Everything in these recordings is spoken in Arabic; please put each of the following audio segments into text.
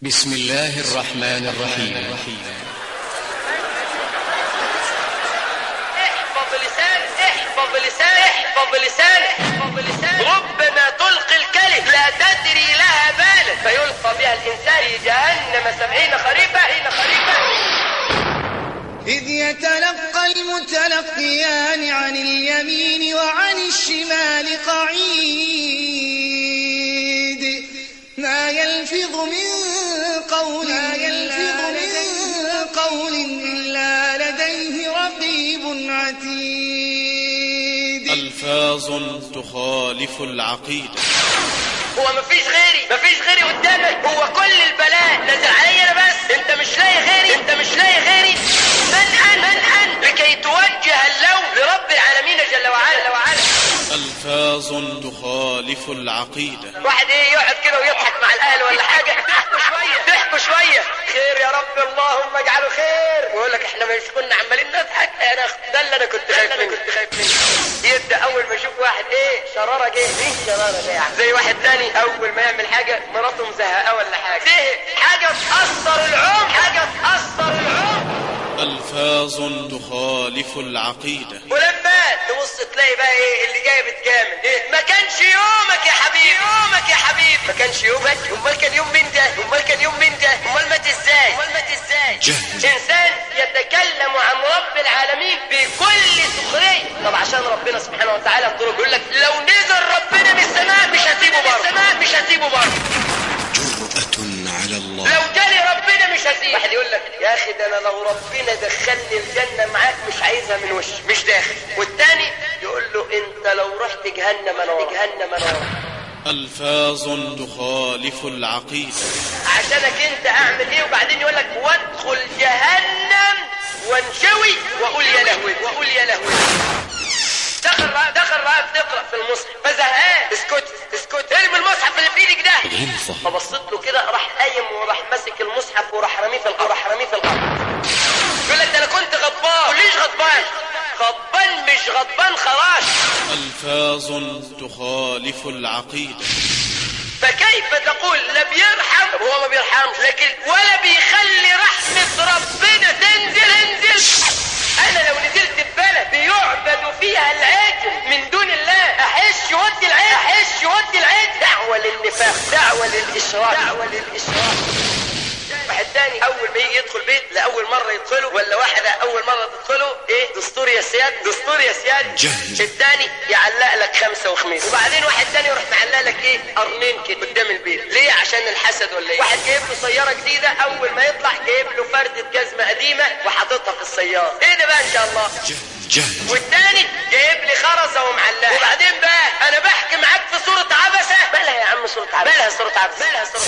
بسم الله الرحمن الرحيم. احفظ لسانك احفظ لسانك احفظ لسانك احفظ لسانك. ربما تلقي الكلم لا تدري لها بالا فيلقى بها الإنسان في جهنم 70 خريفا. إذ يتلقى المتلقيان عن اليمين وعن الشمال قعيد ما يلفظ من قول إلا لديه رقيب عتيد. ألفاظ تخالف العقيدة. هو مفيش غيري قدامك، هو كل البلاء نزل علي انا بس، انت مش لاقي غيري. من أن لكي توجه اللوم لرب العالمين جل وعلا. ألفاظ تخالف العقيدة. واحد يقعد كده ويضحك مع الاهل ولا حاجه، ضحكوا شويه خير يا رب اللهم اجعله خير، ويقول لك احنا مش كنا عمالين نضحك، ده اللي انا كنت خايف منه. يبدا اول ما يشوف واحد شراره جه يعني زي واحد تاني اول ما يعمل حاجه مراته مزهقه ولا حاجه حاجه تاثر العمر. ألفاظ تخالف العقيدة. ولما تبص تلاقي بقى اللي جاي بتجامل ما كانش يومك يا حبيبي ما كانش يومك. امال كان يوم مين ده؟ امال مات ازاي؟ انسان يتكلم عن رب العالمين بكل سخريه. طب عشان ربنا سبحانه وتعالى يقول لك لو نزل ربنا من السماء مش هسيبه برضه. جرأة على الله. لو جالي ربنا مش هسيبه. واحد يقول لك يا اخي ده انا لو ربنا دخلني الجنه معاك مش عايزها من وشي، مش داخل. والتاني يقول له انت لو رحت جهنم انا ألفاظ تخالف العقيدة. عشانك انت اعمل ايه؟ وبعدين يقول لك وادخل جهنم وانشوي واقول يا لهوي. دخل رأى بتقرأ في المصحف فزهقان. اسكت ارمي المصحف اللي في ايدك ده. فبصيت له كده راح قايم وراح ماسك المصحف وراح رميه في الارض. يقول لك ده انا كنت غضبان. ليش غضبان مش غضبان خلاص. ألفاظ تخالف العقيدة. فكيف تقول لا بيرحم؟ هو ما بيرحمش، لكن ولا بيخلي رحمة ربنا تنزل. انا لو نزلت في بلد بيعبد فيها العجل من دون الله احش ودي العجل. دعوة للنفاق، دعوة للإشراك. واحد تاني اول ما يجي يدخل بيت لاول مره يدخله، ولا واحده اول مره تدخله دستور يا سياد. التاني يعلق لك 5 وخميس، وبعدين واحد تاني يروح معلق لك قرنين كده قدام البيت. ليه؟ عشان الحسد ولا ايه؟ واحد جايب له سياره جديده اول ما يطلع جايب له فردة جزمه قديمه وحاططها في السياره. ايه ده بقى ان شاء الله؟ والتاني جايب لي خرزه ومعلقه. وبعدين بقى انا بحكي معاك في سوره عبسه. مالها يا عم سوره عبسه؟ مالها سوره عبسه؟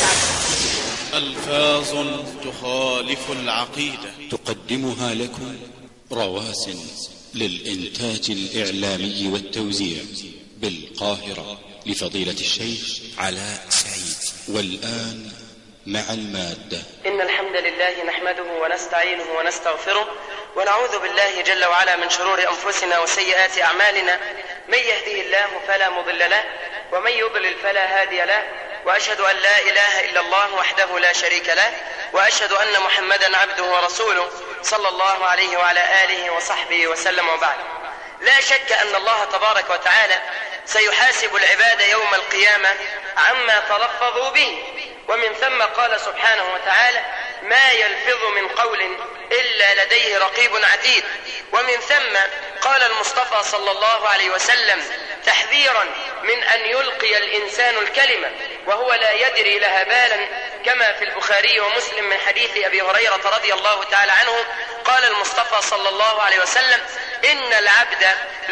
ألفاظ تخالف العقيدة. تقدمها لكم رواسن للإنتاج الإعلامي والتوزيع بالقاهرة لفضيلة الشيخ علاء سعيد. والآن مع المادة. إن الحمد لله نحمده ونستعينه ونستغفره ونعوذ بالله جل وعلا من شرور أنفسنا وسيئات أعمالنا. من يهده الله فلا مضل له ومن يضلل فلا هادي له، وأشهد أن لا إله إلا الله وحده لا شريك له، وأشهد أن محمدا عبده ورسوله صلى الله عليه وعلى آله وصحبه وسلم. وبعد، لا شك أن الله تبارك وتعالى سيحاسب العباد يوم القيامة عما تلفظوا به، ومن ثم قال سبحانه وتعالى ما يلفظ من قول إلا لديه رقيب عتيد. ومن ثم قال المصطفى صلى الله عليه وسلم تحذيرا من أن يلقي الإنسان الكلمة وهو لا يدري لها بالا، كما في البخاري ومسلم من حديث أبي هريرة رضي الله تعالى عنه قال المصطفى صلى الله عليه وسلم إن العبد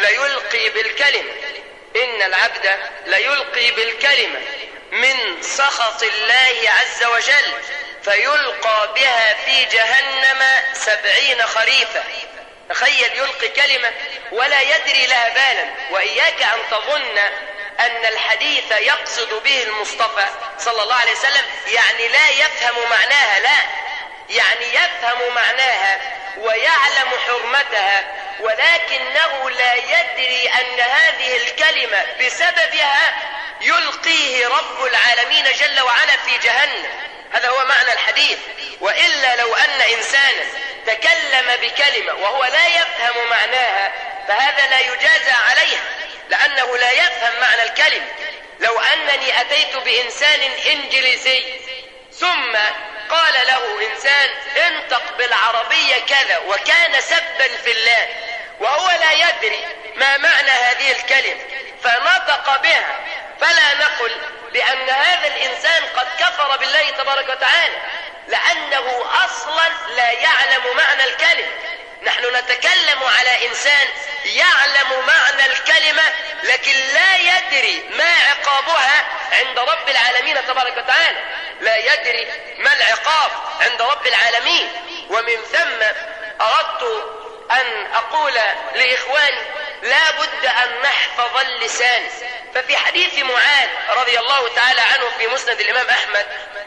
ليلقي بالكلمة من سخط الله عز وجل فيلقى بها في جهنم 70 خريفا. تخيل يلقي كلمة ولا يدري لها بالا. وإياك أن تظن أن الحديث يقصد به المصطفى صلى الله عليه وسلم يعني لا يفهم معناها، لا، يعني يفهم معناها ويعلم حرمتها، ولكنه لا يدري أن هذه الكلمة بسببها يلقيه رب العالمين جل وعلا في جهنم. هذا هو معنى الحديث. وإلا لو أن إنسانا تكلم بكلمة وهو لا يفهم معناها فهذا لا يجازى عليها، لأنه لا يفهم معنى الكلمة. لو أنني أتيت بإنسان إنجليزي ثم قال له إنسان انطق بالعربية كذا وكان سبا في الله وهو لا يدري ما معنى هذه الكلمة فنطق بها، فلا نقل بأن هذا الإنسان قد كفر بالله تبارك وتعالى، لأنه أصلا لا يعلم معنى الكلمة. نحن نتكلم على إنسان يعلم معنى الكلمة لكن لا يدري ما عقابها عند رب العالمين تبارك وتعالى، لا يدري ما العقاب عند رب العالمين. ومن ثم أردت أن أقول لإخواني لا بد أن نحفظ اللسان. ففي حديث معاذ رضي الله تعالى عنه في مسند الإمام أحمد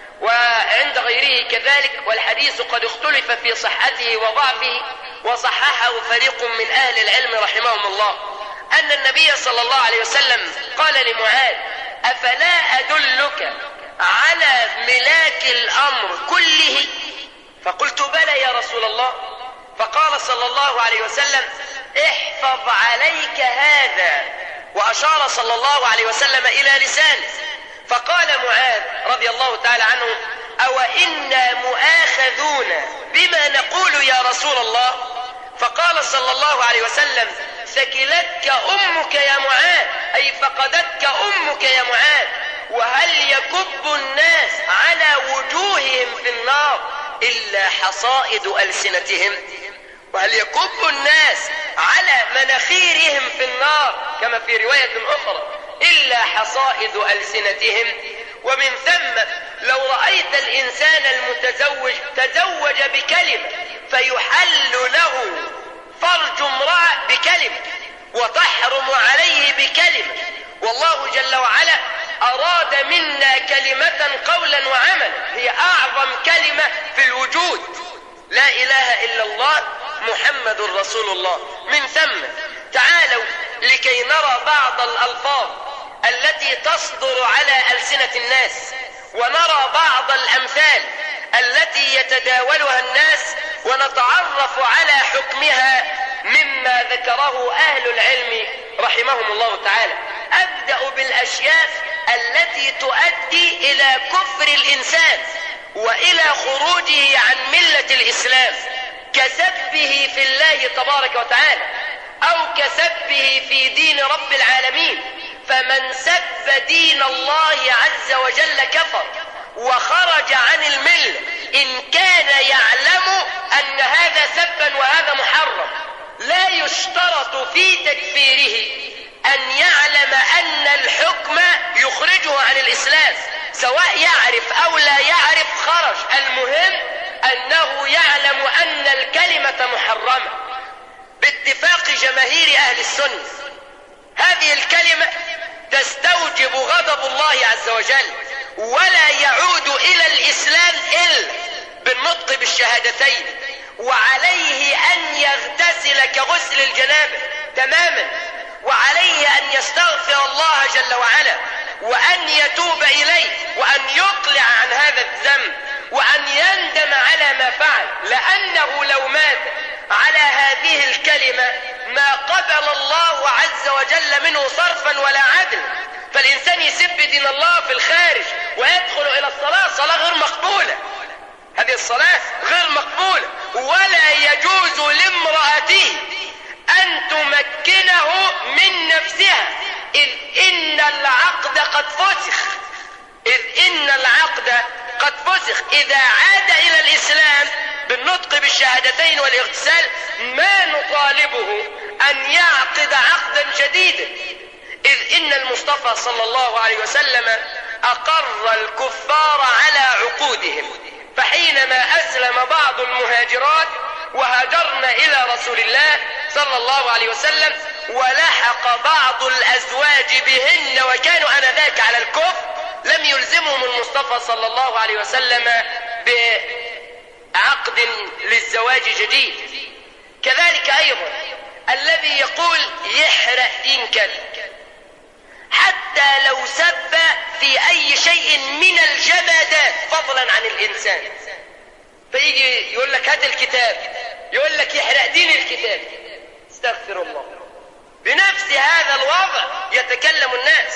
وعند غيره كذلك، والحديث قد اختلف في صحته وضعفه وصححه فريق من أهل العلم رحمهم الله، أن النبي صلى الله عليه وسلم قال لمعاذ أفلا أدلك على ملاك الأمر كله؟ فقلت بلى يا رسول الله. فقال صلى الله عليه وسلم احفظ عليك هذا، وأشار صلى الله عليه وسلم إلى لسانه. فقال معاذ رضي الله تعالى عنه أو إنا مؤاخذون بما نقول يا رسول الله؟ فقال صلى الله عليه وسلم ثكلتك أمك يا معاذ، أي فقدتك أمك يا معاذ، وهل يكب الناس على وجوههم في النار إلا حصائد ألسنتهم؟ وهل يكب الناس على مناخيرهم في النار كما في رواية أخرى إلا حصائد ألسنتهم؟ ومن ثم لو رأيت الإنسان المتزوج تزوج بكلمة فيحل له فرج امرأة بكلمة وتحرم عليه بكلمة، والله جل وعلا أراد منا كلمة قولا وعملا هي أعظم كلمة في الوجود، لا إله إلا الله محمد رسول الله. من ثم تعالوا لكي نرى بعض الألفاظ التي تصدر على ألسنة الناس، ونرى بعض الأمثال التي يتداولها الناس، ونتعرف على حكمها مما ذكره أهل العلم رحمهم الله تعالى. أبدأ بالأشياء التي تؤدي إلى كفر الإنسان وإلى خروجه عن ملة الإسلام، كسبه في الله تبارك وتعالى أو كسبه في دين رب العالمين. فمن سب دين الله عز وجل كفر وخرج عن الملة إن كان يعلم أن هذا سبا وهذا محرم. لا يشترط في تكفيره أن يعلم أن الحكم يخرجه عن الإسلام، سواء يعرف أو لا يعرف خرج، المهم أنه يعلم أن الكلمة محرمة باتفاق جماهير أهل السنة. هذه الكلمة تستوجب غضب الله عز وجل، ولا يعود إلى الإسلام إلا بالنطق بالشهادتين، وعليه أن يغتسل كغسل الجنابة تماما، وعليه أن يستغفر الله جل وعلا وأن يتوب إليه وأن يقلع عن هذا الذنب وأن يندم على ما فعل، لأنه لو مات على هذه الكلمة ما قبل الله عز وجل منه صرفا ولا عدل. فالإنسان يسب دين الله في الخارج ويدخل إلى الصلاة، صلاة غير مقبولة، هذه الصلاة غير مقبولة. ولا يجوز لامرأته أن تمكنه من نفسها، إذ إن العقد قد فسخ. إذا عاد إلى الإسلام بالنطق بالشهادتين والاغتسال ما نطالبه أن يعقد عقدا جديدا، إذ إن المصطفى صلى الله عليه وسلم أقر الكفار على عقودهم. فحينما أسلم بعض المهاجرات وهاجرنا إلى رسول الله صلى الله عليه وسلم ولحق بعض الأزواج بهن وكانوا آنذاك على الكفر، لم يلزمهم المصطفى صلى الله عليه وسلم بعقد للزواج جديد. كذلك أيضا الذي يقول يحرق دين كلب حتى لو سب في أي شيء من الجمادات، فضلا عن الإنسان، فيجي يقول لك هات الكتاب، يقول لك يحرق دين الكتاب. استغفر الله. بنفس هذا الوضع يتكلم الناس.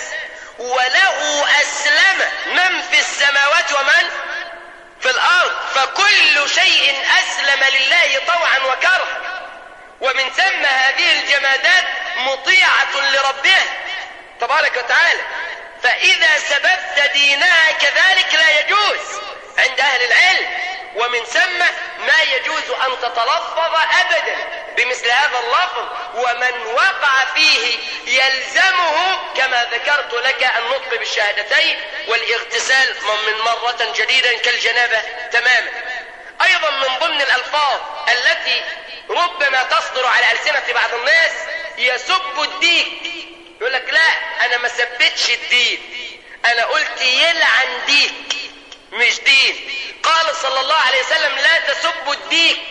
وله أسلم من في السماوات ومن في الأرض، فكل شيء أسلم لله طوعا وكرها، ومن ثم هذه الجمادات مطيعة لربها تبارك وتعالى. فإذا سببت دينها كذلك لا يجوز عند أهل العلم. ومن ثم ما يجوز أن تتلفظ أبدا بمثل هذا اللفظ، ومن وقع فيه يلزمه كما ذكرت لك النطق بالشهادتين والاغتسال من مرة جديدا كالجنابة تماما. أيضا من ضمن الألفاظ التي ربما تصدر على ألسنة بعض الناس يسب الدين. يقول لك لا أنا ما سبتش الدين، أنا قلت يلعن ديك مش دين. قال صلى الله عليه وسلم لا تسبوا الديك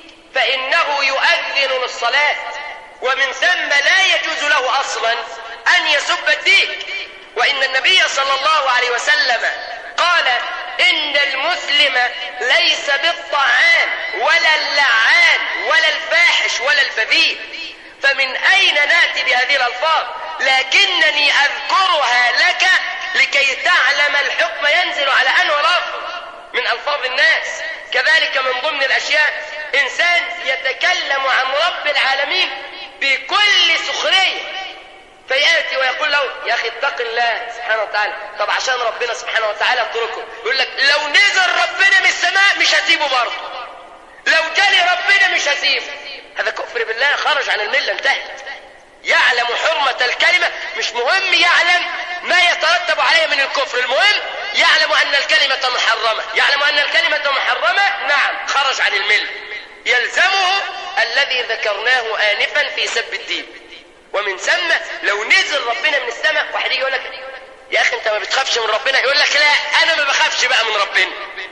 فإنه يؤذن للصلاة، ومن ثم لا يجوز له أصلا أن يسب الديك. وإن النبي صلى الله عليه وسلم قال إن المسلم ليس بالطعان ولا اللعان ولا الفاحش ولا الفذيء. فمن أين نأتي بهذه الألفاظ؟ لكنني أذكرها لك لكي تعلم الحكم ينزل على أنه لفظ من ألفاظ الناس. كذلك من ضمن الأشياء إنسان يتكلم عن رب العالمين بكل سخرية، فيأتي ويقول له يا أخي اتق الله سبحانه وتعالى. طب عشان ربنا سبحانه وتعالى اتركه. يقول لك لو نزل ربنا من السماء مش هسيبه برضه، لو جالي ربنا مش هسيبه. هذا كفر بالله، خرج عن الملة، انتهت. يعلم حرمة الكلمة، مش مهم يعلم ما يترتب عليه من الكفر، المهم يعلم أن الكلمة محرمة. يعلم أن الكلمة محرمة، نعم خرج عن الملة، يلزمه الذي ذكرناه آنفا في سب الدين. ومن ثم لو نزل ربنا من السماء، واحد يجي يقول لك يا أخي أنت ما بتخافش من ربنا، يقول لك لا أنا ما بخافش بقى من ربنا،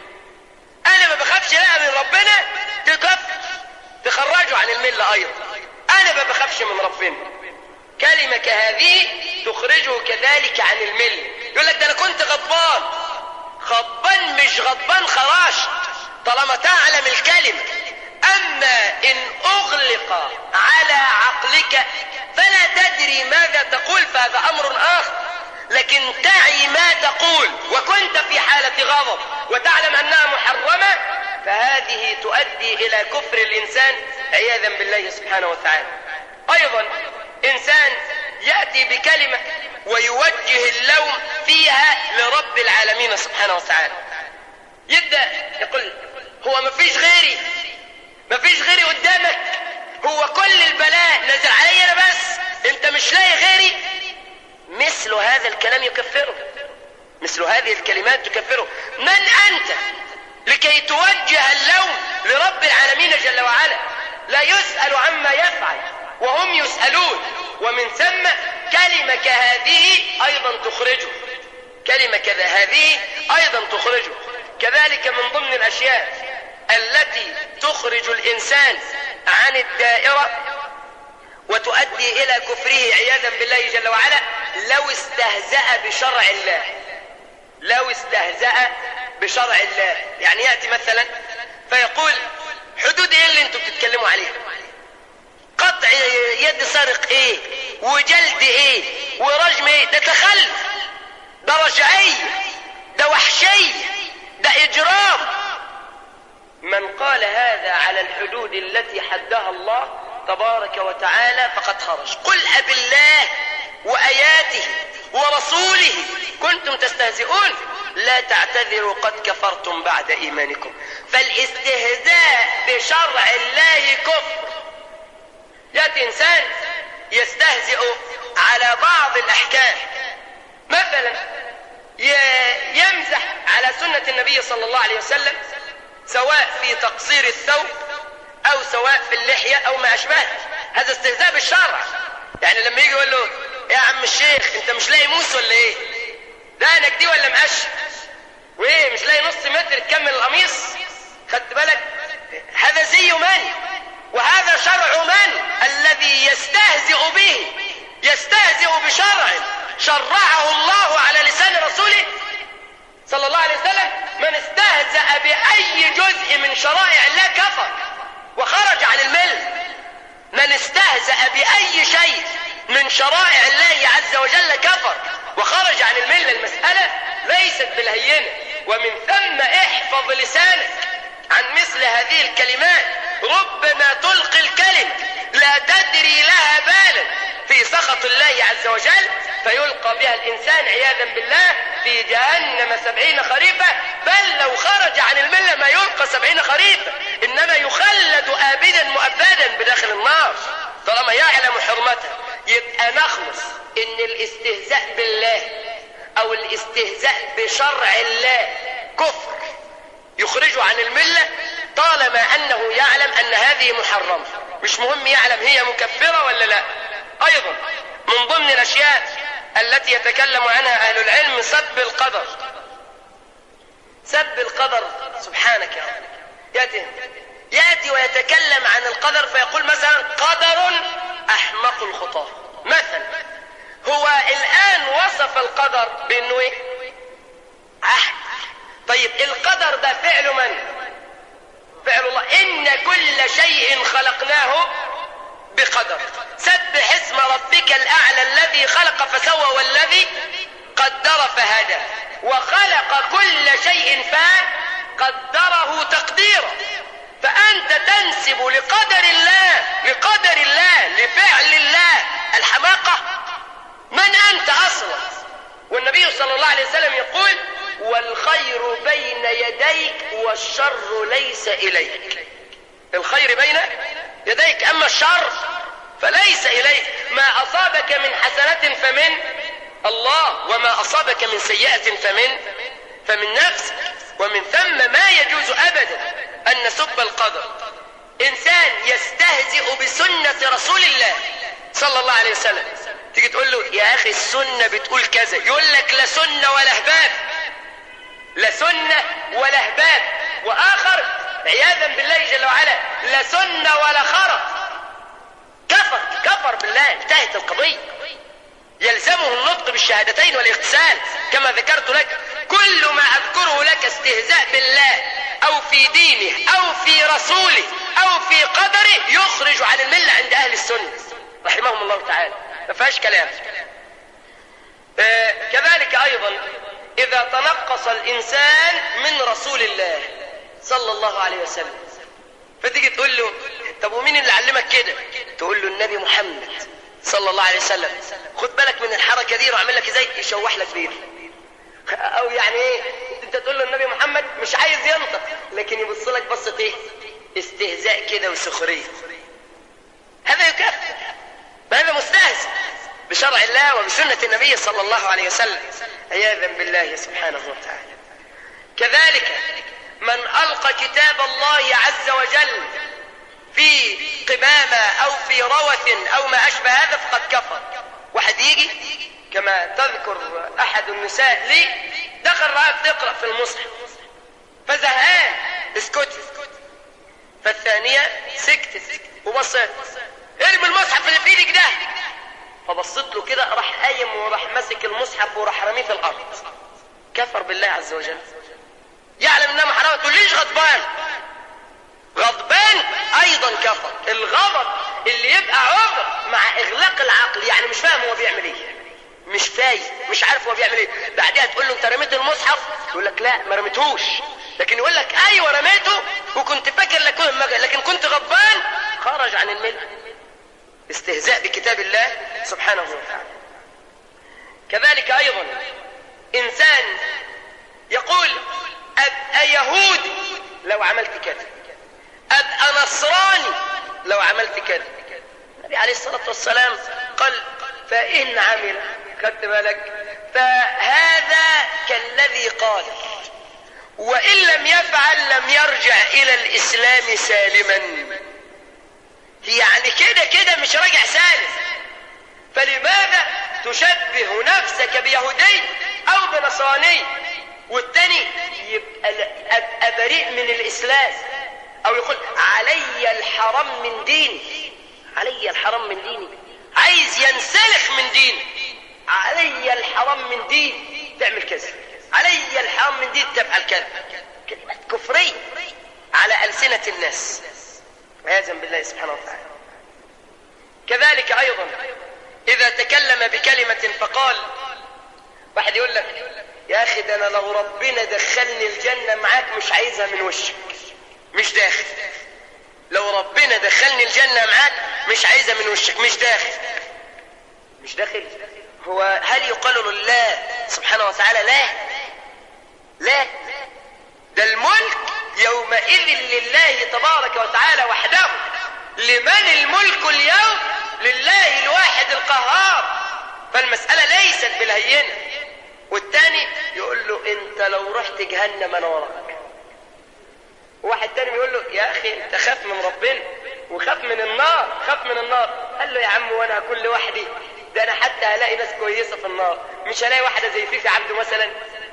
أنا ما بخافش بقى من ربنا، تخرجوا عن الملة أيضا. أنا ما بخافش من ربنا، كلمة كهذه تخرجه كذلك عن الملة. يقول لك ده أنا كنت غضبان، غضبان مش غضبان خراشت طالما تعلم الكلمة. أما إن أغلق على عقلك فلا تدري ماذا تقول فهذا أمر آخر، لكن تعي ما تقول وكنت في حالة غضب وتعلم أنها محرمة، فهذه تؤدي إلى كفر الإنسان عياذا بالله سبحانه وتعالى. أيضا إنسان يأتي بكلمة ويوجه اللوم فيها لرب العالمين سبحانه وتعالى، يبدأ يقول هو ما فيش غيري، ما فيش غيري قدامك، هو كل البلاء نزل علي أنا بس، أنت مش لاقي غيري. مثل هذا الكلام يكفره، مثل هذه الكلمات تكفره. من أنت لكي توجه اللوم لرب العالمين جل وعلا؟ لا يسأل عما يفعل وهم يسألون. ومن ثم كلمة كهذه أيضا تخرجه، كلمة كهذه أيضا تخرجه. كذلك من ضمن الأشياء التي تخرج الإنسان عن الدائرة وتؤدي إلى كفره عياذا بالله جل وعلا لو استهزأ بشرع الله، لو استهزأ بشرع الله. يعني يأتي مثلا فيقول حدود ايه اللي انتم بتتكلموا عليها؟ قطع يد سارق ايه، وجلد ايه، ورجم ايه؟ ده تخلف، ده رجعية، ده وحشية، ده اجرام. من قال هذا على الحدود التي حدها الله تبارك وتعالى فقد خرج. قل أبالله وآياته ورسوله كنتم تستهزئون لا تعتذروا قد كفرتم بعد إيمانكم. فالاستهزاء بشرع الله كفر. يأتي إنسان يستهزئ على بعض الأحكام، مثلا يمزح على سنة النبي صلى الله عليه وسلم سواء في تقصير الثوب أو سواء في اللحية أو ما أشبهه، هذا استهزاء بالشرع. يعني لما يجي يقول له يا عم الشيخ انت مش لاقي موس ولا ايه؟ دقنك دي ولا مقش؟ وايه مش لاقي نص متر تكمل القميص؟ خدت بالك؟ هذا زي من؟ وهذا شرع من؟ الذي يستهزئ به، يستهزئ بشرع شرعه الله على لسان رسوله صلى الله عليه وسلم. من استهزئ من استهزأ بأي شيء من شرائع الله عز وجل كفر وخرج عن الملة. المسألة ليست بالهينة، ومن ثم احفظ لسانك عن مثل هذه الكلمات. ربما تلقي الكلمة لا تدري لها بالا في سخط الله عز وجل، فيلقى بها الإنسان عياذا بالله في جهنم 70 خريفا، بل لو خرج عن الملة ما يلقى 70 خريفا، إنما يخلد آبدا مؤبدا بداخل النار طالما يعلم حرمتها. يبقى نخلص إن الاستهزاء بالله أو الاستهزاء بشرع الله كفر يخرجه عن الملة طالما أنه يعلم أن هذه محرمة. مش مهم يعلم هي مكفرة ولا لا. أيضا من ضمن الأشياء التي يتكلم عنها أهل العلم سب القدر. سب القدر سبحانك يا رب. يأتي ويتكلم عن القدر فيقول مثلا قدر أحمق الخطاه. مثلا هو الآن وصف القدر بأنه إيه؟ عهد. طيب القدر ده فعل من؟ فعل الله. إن كل شيء خلقناه بقدر. سبح اسم ربك الأعلى الذي خلق فسوى والذي قدر فهدى وخلق كل شيء فقدره تقديرا. فأنت تنسب لقدر الله لفعل الله الحماقة. من أنت أصلا؟ والنبي صلى الله عليه وسلم يقول والخير بين يديك والشر ليس إليك. الخير بين يديك، أما الشر فليس إليك. ما أصابك من حسنة فمن الله، وما أصابك من سيئة فمن نفسك. ومن ثم ما يجوز أبدا أن نسب القدر. إنسان يستهزئ بسنة رسول الله صلى الله عليه وسلم، تيجي تقول له يا أخي السنة بتقول كذا، يقول لك لا سنة ولا هباب، لا سنة ولا هباب. وآخر عياذا بالله جل وعلا لا سنة ولا خرف. كفر بالله، انتهت القضية. يلزمه النطق بالشهادتين والاغتسال كما ذكرت لك. كل ما أذكره لك استهزاء بالله أو في دينه أو في رسوله أو في قدره يخرج عن الملة عند أهل السنة رحمهم الله تعالى، ما فيهاش كلام. كذلك أيضا إذا تنقص الإنسان من رسول الله صلى الله عليه وسلم، فتيجي تقول له طب ومين اللي علمك كده؟ تقول له النبي محمد صلى الله عليه وسلم. خد بالك من الحركة دي، وعمل لك ازاي؟ يشوح لك بيها. او يعني ايه، انت تقول له النبي محمد مش عايز ينطق، لكن يبص لك بصة ايه؟ استهزاء كده وسخرية. هذا يكفر، هذا مستهزئ بشرع الله وبسنة النبي صلى الله عليه وسلم عياذا بالله سبحانه وتعالى. كذلك من ألقى كتاب الله عز وجل في قمامة أو في روث أو ما أشبه هذا فقد كفر. واحد يجي كما تذكر أحد النساء لي، دخل رأى تقرأ في المصحف فزهقان، اسكت. فالثانية سكتت وبصت، ارمي المصحف اللي في ايدك ده. فبصت له كده، راح قايم وراح ماسك المصحف وراح رميه في الأرض. كفر بالله عز وجل، يعلم انها محرمة. تقوليش غضبان ايضا كفر. الغضب اللي يبقى عذر مع اغلاق العقل، يعني مش فاهم هو بيعمل ايه، مش فايق، مش عارف هو بيعمل ايه. بعدها تقول له انت رميت المصحف، يقول لك لا ما رميتهوش، لكن يقول لك ايوه رميته وكنت فاكر لكن كنت غضبان. خرج عن الملة. استهزاء بكتاب الله سبحانه وتعالى. كذلك ايضا انسان يقول ابقى يهودي لو عملت كذا، ابقى نصراني لو عملت كذا. النبي عليه الصلاة والسلام قال فإن عمل، خدت بالك، فهذا كالذي قال وإن لم يفعل لم يرجع إلى الإسلام سالما. يعني كده مش راجع سالم. فلماذا تشبه نفسك بيهودي أو بنصراني والتاني يبقى بريء من الإسلام؟ أو يقول علي الحرام من ديني، علي الحرام من ديني، عايز ينسلخ من ديني، علي الحرام من ديني تعمل كذا، علي الحرام من ديني تفعل كذا. كلمة كفرية على ألسنة الناس عياذا بالله سبحانه وتعالى. كذلك أيضا إذا تكلم بكلمة فقال، واحد يقول لك يا أخي ده أنا لو ربنا دخلني الجنة معاك مش عايزها من وشك، مش داخل. لو ربنا دخلني الجنة معاك مش عايزها من وشك، مش داخل. مش داخل. هو هل يقال لله سبحانه وتعالى لا؟ لا، ده الملك يومئذ لله تبارك وتعالى وحده. لمن الملك اليوم؟ لله الواحد القهار. فالمسألة ليست بالهينة. والتاني يقول له انت لو رحت جهنم انا وراك. واحد تاني بيقول له يا اخي انت خاف من ربنا وخاف من النار، خاف من النار. قال له يا عم وانا هكون لوحدي؟ ده انا حتى هلاقي ناس كويسة في النار، مش هلاقي واحدة زي فيفي عبده مثلا.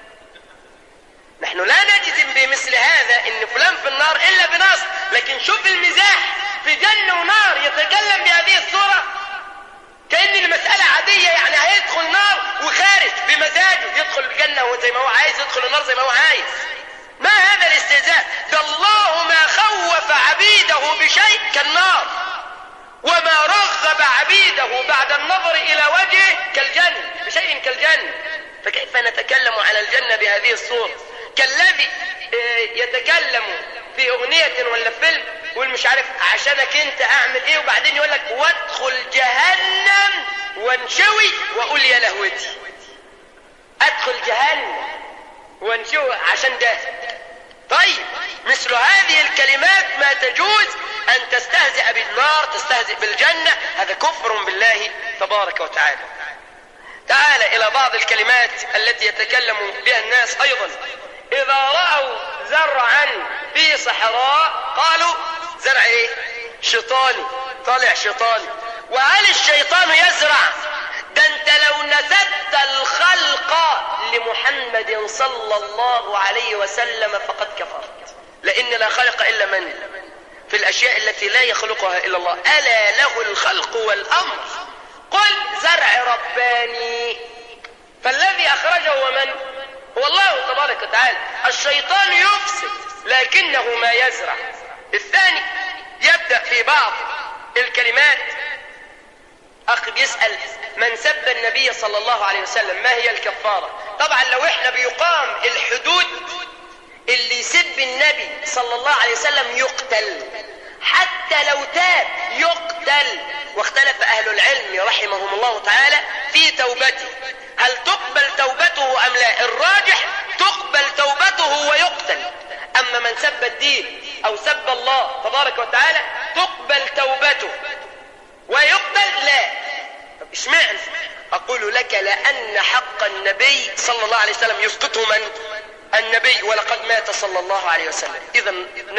نحن لا نجزم بمثل هذا ان فلان في النار الا بنص، لكن شوف المزاح في جنة ونار يتكلم بهذه الصورة كأن المسألة عادية، يعني هيدخل نار وخارج بمزاجه، يدخل الجنة زي ما هو عايز، يدخل النار زي ما هو عايز. ما هذا الاستهزاء؟ ده الله ما خوف عبيده بشيء كالنار، وما رغب عبيده بعد النظر إلى وجهه كالجنة، بشيء كالجنة. فكيف نتكلم على الجنة بهذه الصورة؟ كالذي يتكلم في أغنية ولا فيلم يقول مش عارف عشانك انت اعمل ايه، وبعدين يقول لك وادخل جهنم وانشوي واقول يا لهوتي. ادخل جهنم وانشوي عشان ده. طيب مثل هذه الكلمات ما تجوز ان تستهزئ بالنار، تستهزئ بالجنة، هذا كفر بالله تبارك وتعالى. تعال الى بعض الكلمات التي يتكلم بها الناس ايضا. اذا رأوا زرعا في صحراء قالوا زرع ايه؟ شيطاني، طالع شيطاني. وهل الشيطان يزرع؟ ده انت لو نسبت الخلق لمحمد صلى الله عليه وسلم فقد كفرت، لان لا خلق الا من في الاشياء التي لا يخلقها الا الله. الا له الخلق والامر. قل زرع رباني، فالذي اخرجه هو من؟ هو الله تبارك وتعالى. الشيطان يفسد لكنه ما يزرع. الثاني يبدأ في بعض الكلمات. أخ بيسأل من سب النبي صلى الله عليه وسلم ما هي الكفارة؟ طبعا لو احنا بيقام الحدود اللي يسب النبي صلى الله عليه وسلم يقتل، حتى لو تاب يقتل. واختلف أهل العلم رحمهم الله تعالى في توبته، هل تقبل توبته أم لا؟ الراجح تقبل توبته ويقتل. أما من سب الدين أو سب الله تبارك وتعالى تقبل توبته ويقتل لا. طب اشمعنى؟ أقول لك لأن حق النبي صلى الله عليه وسلم يسقطه من؟ النبي، ولقد مات صلى الله عليه وسلم. إذا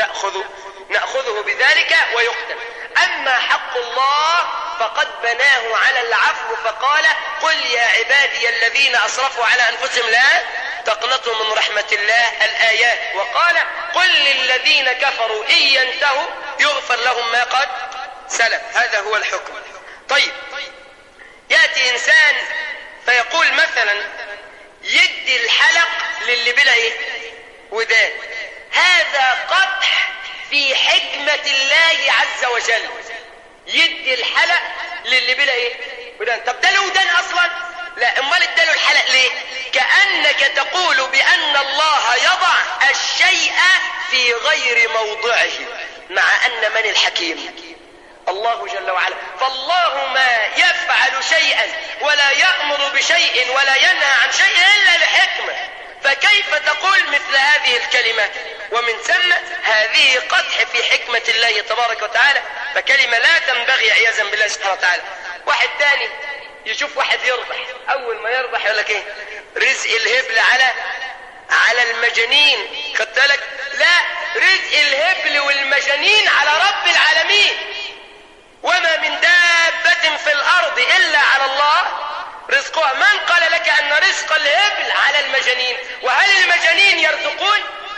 نأخذه بذلك ويقتل. أما حق الله فقد بناه على العفو، فقال قل يا عبادي الذين أسرفوا على أنفسهم لا تقنطوا من رحمة الله الآيات. وقال قل للذين كفروا إن ينتهوا يغفر لهم ما قد سلف. هذا هو الحكم. طيب يأتي إنسان فيقول مثلا يدي الحلق للي بلا ايه؟ ودان. هذا قدح في حكمة الله عز وجل. يدي الحلق للي بلا ايه؟ ودان. طب ده له ودان اصلا؟ لا، امال اداله الحلق ليه؟ كأنك تقول بأن الله يضع الشيء في غير موضعه، مع أن من الحكيم؟ الله جل وعلا. فالله ما يفعل شيئا ولا يأمر بشيء ولا ينهى عن شيء إلا لحكمة، فكيف تقول مثل هذه الكلمة؟ ومن ثم هذه قدح في حكمة الله تبارك وتعالى، فكلمة لا تنبغي عياذا بالله سبحانه وتعالى. واحد تاني يشوف واحد يربح، أول ما يربح يقول لك إيه؟ رزق الهبل على المجانين. خدت بالك؟ لا، رزق الهبل والمجانين على رب العالمين. وما من دابة في الأرض إلا على الله رزقها. من قال لك أن رزق الهبل على المجانين؟ وهل المجانين يرزقون؟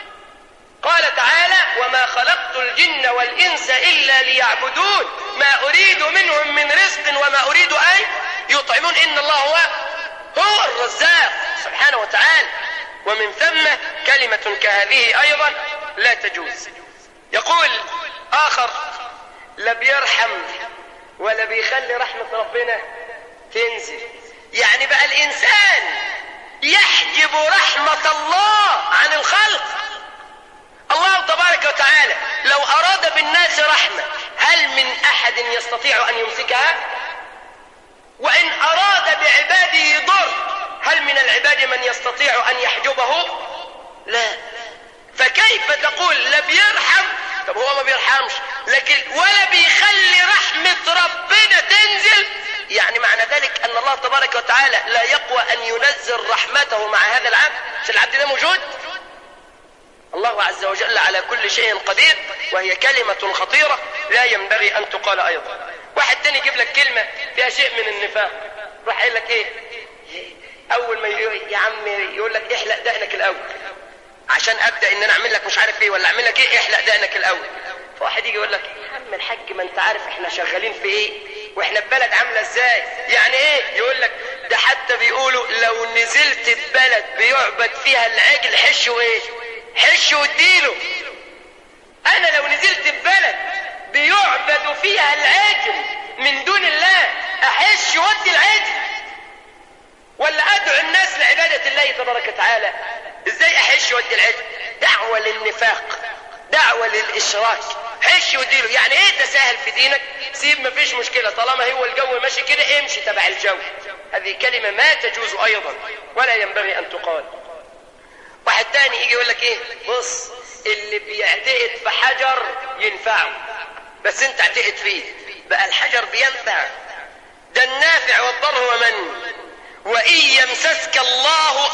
قال تعالى وما خلقت الجن والإنس إلا ليعبدون ما أريد منهم من رزق وما أريد أن يطعمون إن الله هو الرزاق سبحانه وتعالى. ومن ثم كلمة كهذه أيضا لا تجوز. يقول آخر لا بيرحم ولا بيخلي رحمة ربنا تنزل. يعني بقى الإنسان يحجب رحمة الله عن الخلق. الله تبارك وتعالى لو أراد بالناس رحمة هل من أحد يستطيع أن يمسكها؟ وإن أراد بعباده ضر هل من العباد من يستطيع أن يحجبه؟ لا. فكيف تقول لا بيرحم؟ طب هو ما بيرحمش، لكن ولا بيخلي رحمة ربنا تنزل. يعني معنى ذلك أن الله تبارك وتعالى لا يقوى أن ينزل رحمته مع هذا العبد، مش العبد ده موجود؟ الله عز وجل على كل شيء قدير، وهي كلمة خطيرة لا ينبغي أن تقال أيضا. واحد تاني يجيب لك كلمة فيها شيء من النفاق، راح يقول لك إيه؟ أول ما يا عم يقول لك احلق دقنك الأول عشان أبدأ إن أنا أعمل لك مش عارف إيه، ولا أعمل لك إيه، احلق دقنك الأول. فواحد يجي يقول لك يا عم الحاج ما أنت عارف إحنا شغالين في إيه وإحنا ببلد عاملة إزاي. يعني إيه؟ يقول لك ده حتى بيقولوا لو نزلت ببلد بيعبد فيها العجل حش وإيه؟ حش واديله. أنا لو نزلت ببلد بيعبد فيها العجل من دون الله أحش وادي العجل، ولا أدعو الناس لعبادة الله تبارك وتعالى؟ إزاي أحش وادي العجل؟ دعوة للنفاق، دعوة للإشراك، حش وديله. يعني إيه تساهل في دينك؟ سيب ما فيش مشكلة طالما هو الجو ماشي كده امشي تبع الجو. هذه كلمة ما تجوز أيضا ولا ينبغي أن تقال. واحد تاني يجي يقول لك إيه؟ بص اللي بيعتقد في حجر ينفعه، بس أنت اعتقد فيه بقى الحجر بينفع. ده النافع والضر هو من؟ وإن يمسسك الله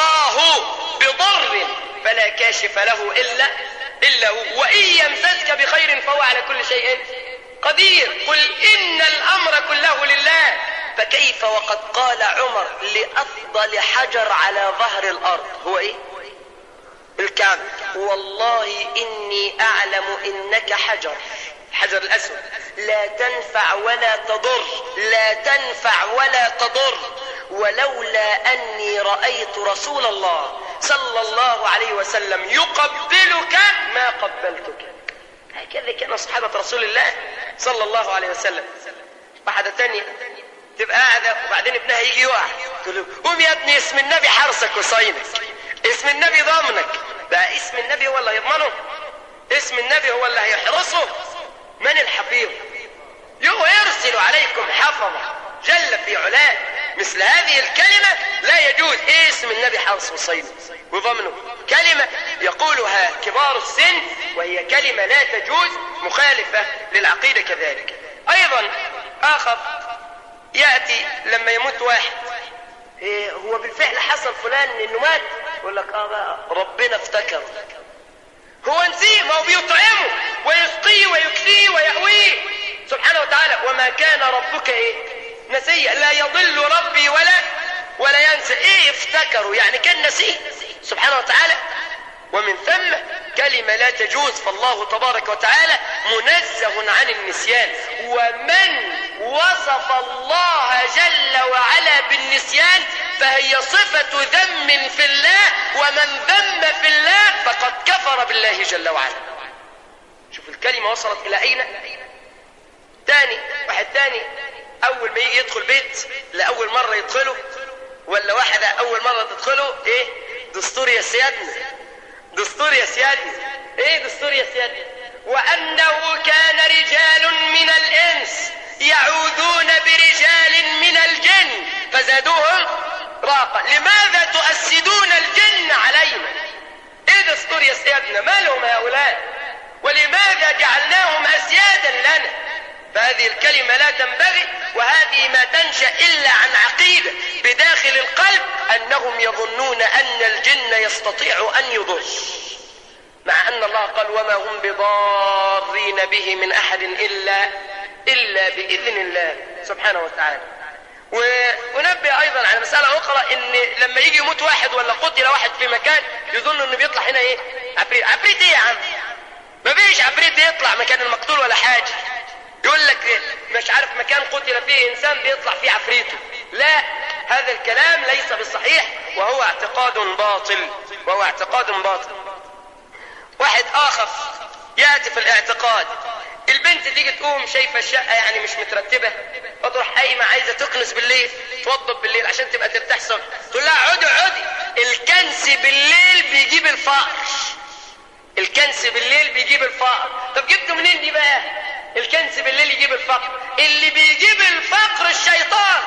بضر فلا كاشف له إلا هو، وإن يمسسك بخير فهو على كل شيء قدير. قل إن الأمر كله لله. فكيف وقد قال عمر لأفضل حجر على ظهر الأرض هو إيه؟ الكعبة. والله إني أعلم إنك حجر الأسود لا تنفع ولا تضر، لا تنفع ولا تضر، ولولا أني رأيت رسول الله صلى الله عليه وسلم يقبلك ما قبلتك. هكذا كان أصحابة رسول الله صلى الله عليه وسلم. واحدة تانية تبقى قاعدة وبعدين ابنها يجي يقع تقول له قوم يا ابني اسم النبي حرسك وصينك، اسم النبي ضامنك. بقى اسم النبي هو اللي هيضمنه؟ اسم النبي هو اللي هيحرسه؟ من الحفيظ؟ يرسل عليكم حفظة جل في علاه. مثل هذه الكلمة لا يجوز. ايه اسم النبي حرس وصينه وضمنه؟ كلمة يقولها كبار السن وهي كلمة لا تجوز، مخالفة للعقيدة كذلك. ايضا اخر يأتي لما يموت واحد، إيه هو بالفعل حصل فلان انه مات؟ يقول لك بقى ربنا افتكر. هو نسيه، ما هو بيطعمه ويسقيه ويكسيه ويأويه سبحانه وتعالى. وما كان ربك ايه نسيا، لا يضل ربي ولا ينسى. ايه افتكروا؟ يعني كان نسيه سبحانه وتعالى. ومن ثم كلمة لا تجوز. فالله تبارك وتعالى منزه عن النسيان، ومن وصف الله جل وعلا بالنسيان فهي صفة ذم في الله، ومن ذم في الله فقد كفر بالله جل وعلا. شوف الكلمة وصلت إلى أين. تاني واحد تاني أول ما يجي يدخل بيت لأول مرة يدخله، ولا واحدة أول مرة تدخله، إيه دستور يا سيادنا، دستور يا سيادنا. إيه دستور يا سيادنا؟ وأنه كان رجال من الإنس يعوذون برجال من الجن فزادوهم رهقا. لماذا تؤسدون الجن علينا؟ إيه دستور يا سيادنا؟ ما لهم هؤلاء؟ ولماذا جعلناهم أسيادا لنا؟ فهذه الكلمة لا تنبغي، وهذه ما تنشأ إلا عن عقيدة بداخل القلب أنهم يظنون أن الجن يستطيع أن يضر، مع أن الله قال وما هم بضارين به من أحد إلا بإذن الله سبحانه وتعالى. ونبه أيضا على مسألة أخرى، إن لما يجي يموت واحد ولا قتل واحد في مكان يظن إنه بيطلع هنا إيه عفريت. عفريت إيه يا عم؟ ما فيش عفريت يطلع مكان المقتول ولا حاجة. يقول لك مش عارف مكان قتل فيه إنسان بيطلع فيه عفريته. لا، هذا الكلام ليس بالصحيح، وهو اعتقاد باطل. واحد آخر يأتي في الاعتقاد البنت تيجي تقوم شايفة الشقة يعني مش مترتبة، وتروح قايمة عايزة تكنس بالليل، توضب بالليل عشان تبقى ترتاح صغر، تقول لها عودي عودي، الكنس بالليل بيجيب الفقر. الكنس بالليل بيجيب الفقر. طب جبته منين دي بقى؟ الكنس بالليل يجيب الفقر. اللي بيجيب الفقر الشيطان.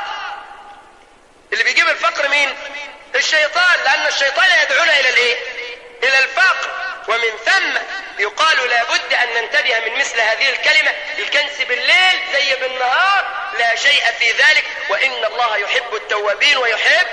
اللي بيجيب الفقر مين؟ الشيطان، لأن الشيطان يدعونا إلى الإيه؟ إلى الفقر. ومن ثم يقال لابد أن ننتبه من مثل هذه الكلمة، الكنس بالليل زي بالنهار لا شيء في ذلك، وإن الله يحب التوابين ويحب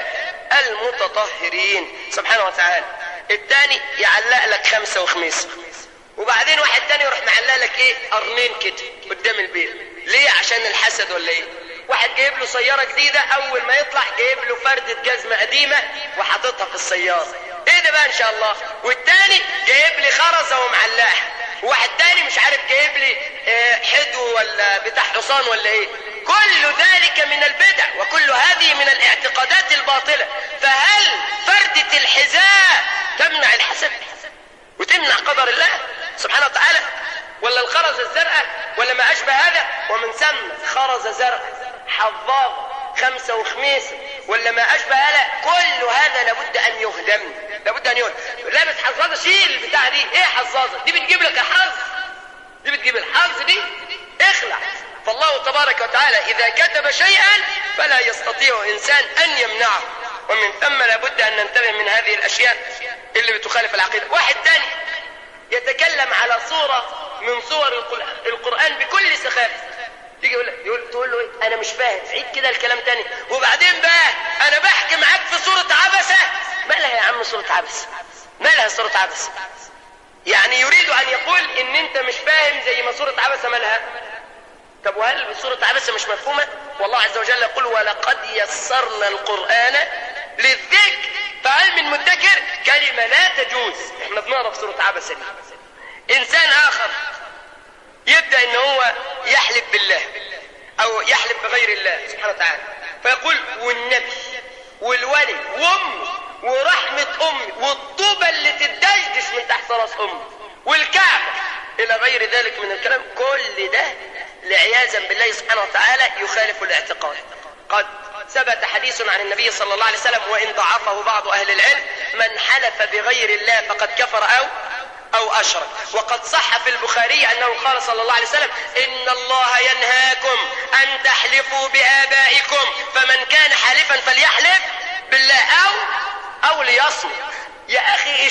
المتطهرين سبحانه وتعالى. الثاني يعلق لك 5 وخميس، وبعدين واحد تاني يروح معلق لك ايه؟ قرنين كده قدام البيت. ليه؟ عشان الحسد ولا ايه؟ واحد جايب له سيارة جديدة، اول ما يطلع جايب له فردة جزمة قديمة وحاططها في السيارة. ايه ده بقى ان شاء الله؟ والتاني جايب لي خرزة ومعلقها، وواحد تاني مش عارف جايب لي حدو ولا بتاع حصان ولا ايه. كل ذلك من البدع، وكل هذه من الاعتقادات الباطلة. فهل فردة الحذاء تمنع الحسد وتمنع قدر الله سبحانه وتعالى؟ ولا الخرزة الزرقاء ولا ما أشبه هذا؟ ومن ثم خرزة زرقاء، حظاظة، 5 وخميس ولا ما أشبه هذا، كل هذا لابد أن يهدم، لابد أن يهدم. لابس حظاظة، شيل البتاع دي. ايه حظاظة دي؟ بتجيب لك الحظ، دي بتجيب الحظ دي، اخلع. فالله تبارك وتعالى إذا كتب شيئا فلا يستطيع إنسان أن يمنعه. ومن ثم لابد أن ننتبه من هذه الأشياء اللي بتخالف العقيدة. واحد تاني يتكلم على صورة من صور القرآن بكل سخافة، تيجي تقول له ايه؟ أنا مش فاهم، عيد كده الكلام تاني. وبعدين بقى أنا بحكي معاك في صورة عبسة. مالها يا عم صورة عبسة؟ مالها صورة عبسة؟ يعني يريد أن يقول إن أنت مش فاهم زي ما صورة عبسة مالها. طب وهل صورة عبسة مش مفهومة؟ والله عز وجل يقول ولقد يسرنا القرآن للذكر فهل من مدكر؟ كلمة لا تجوز. احنا بنقرا في سورة عبسة دي. انسان اخر يبدأ ان هو يحلف بالله او يحلف بغير الله سبحانه وتعالى، فيقول والنبي والولي وامي ورحمة امي والطوبة اللي تدشدش من تحت راس امي والكعبة الى غير ذلك من الكلام. كل ده لعياذا بالله سبحانه وتعالى يخالف الاعتقاد. قد ثبت حديث عن النبي صلى الله عليه وسلم وإن ضعفه بعض أهل العلم: من حلف بغير الله فقد كفر أو أشرك. وقد صح في البخاري أنه قال صلى الله عليه وسلم: إن الله ينهاكم أن تحلفوا بآبائكم، فمن كان حالفا فليحلف بالله أو ليصمت. يا أخي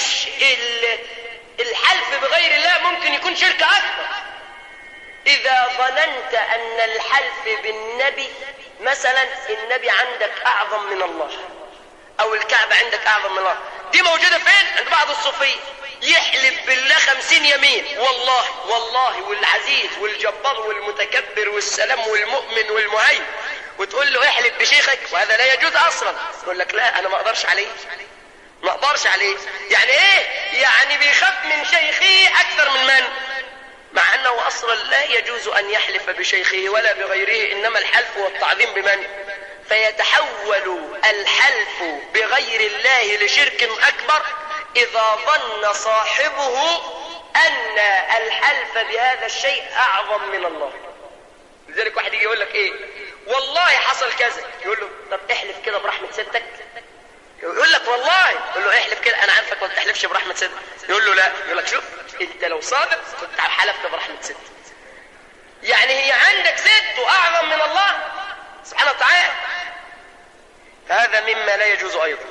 الحلف بغير الله ممكن يكون شرك أكبر. إذا ظننت أن الحلف بالنبي، مثلا النبي عندك أعظم من الله أو الكعبة عندك أعظم من الله، دي موجودة فين؟ عند بعض الصوفية. يحلف بالله 50 يمين، والله والعزيز والجبار والمتكبر والسلام والمؤمن والمهيمن، وتقول له احلف بشيخك وهذا لا يجوز أصلا. يقول لك لا أنا ما أقدرش عليه، ما أقدرش عليه. يعني إيه؟ يعني بيخاف من شيخه أكثر من مع أنه أصلا لا يجوز أن يحلف بشيخه ولا بغيره، إنما الحلف والتعظيم بمن؟ فيتحول الحلف بغير الله لشرك أكبر إذا ظن صاحبه أن الحلف بهذا الشيء أعظم من الله. لذلك واحد يجي يقول لك إيه؟ والله حصل كذا. يقول له طب احلف كده برحمة ستك. يقول لك والله. يقول له احلف كده، أنا عارفك ما بتحلفش برحمة ستك. يقول له لا. يقول لك شوف انت لو صادق كنت حلفت برحمة ست. يعني هي عندك ست واعظم من الله سبحانه وتعالى. هذا مما لا يجوز ايضا.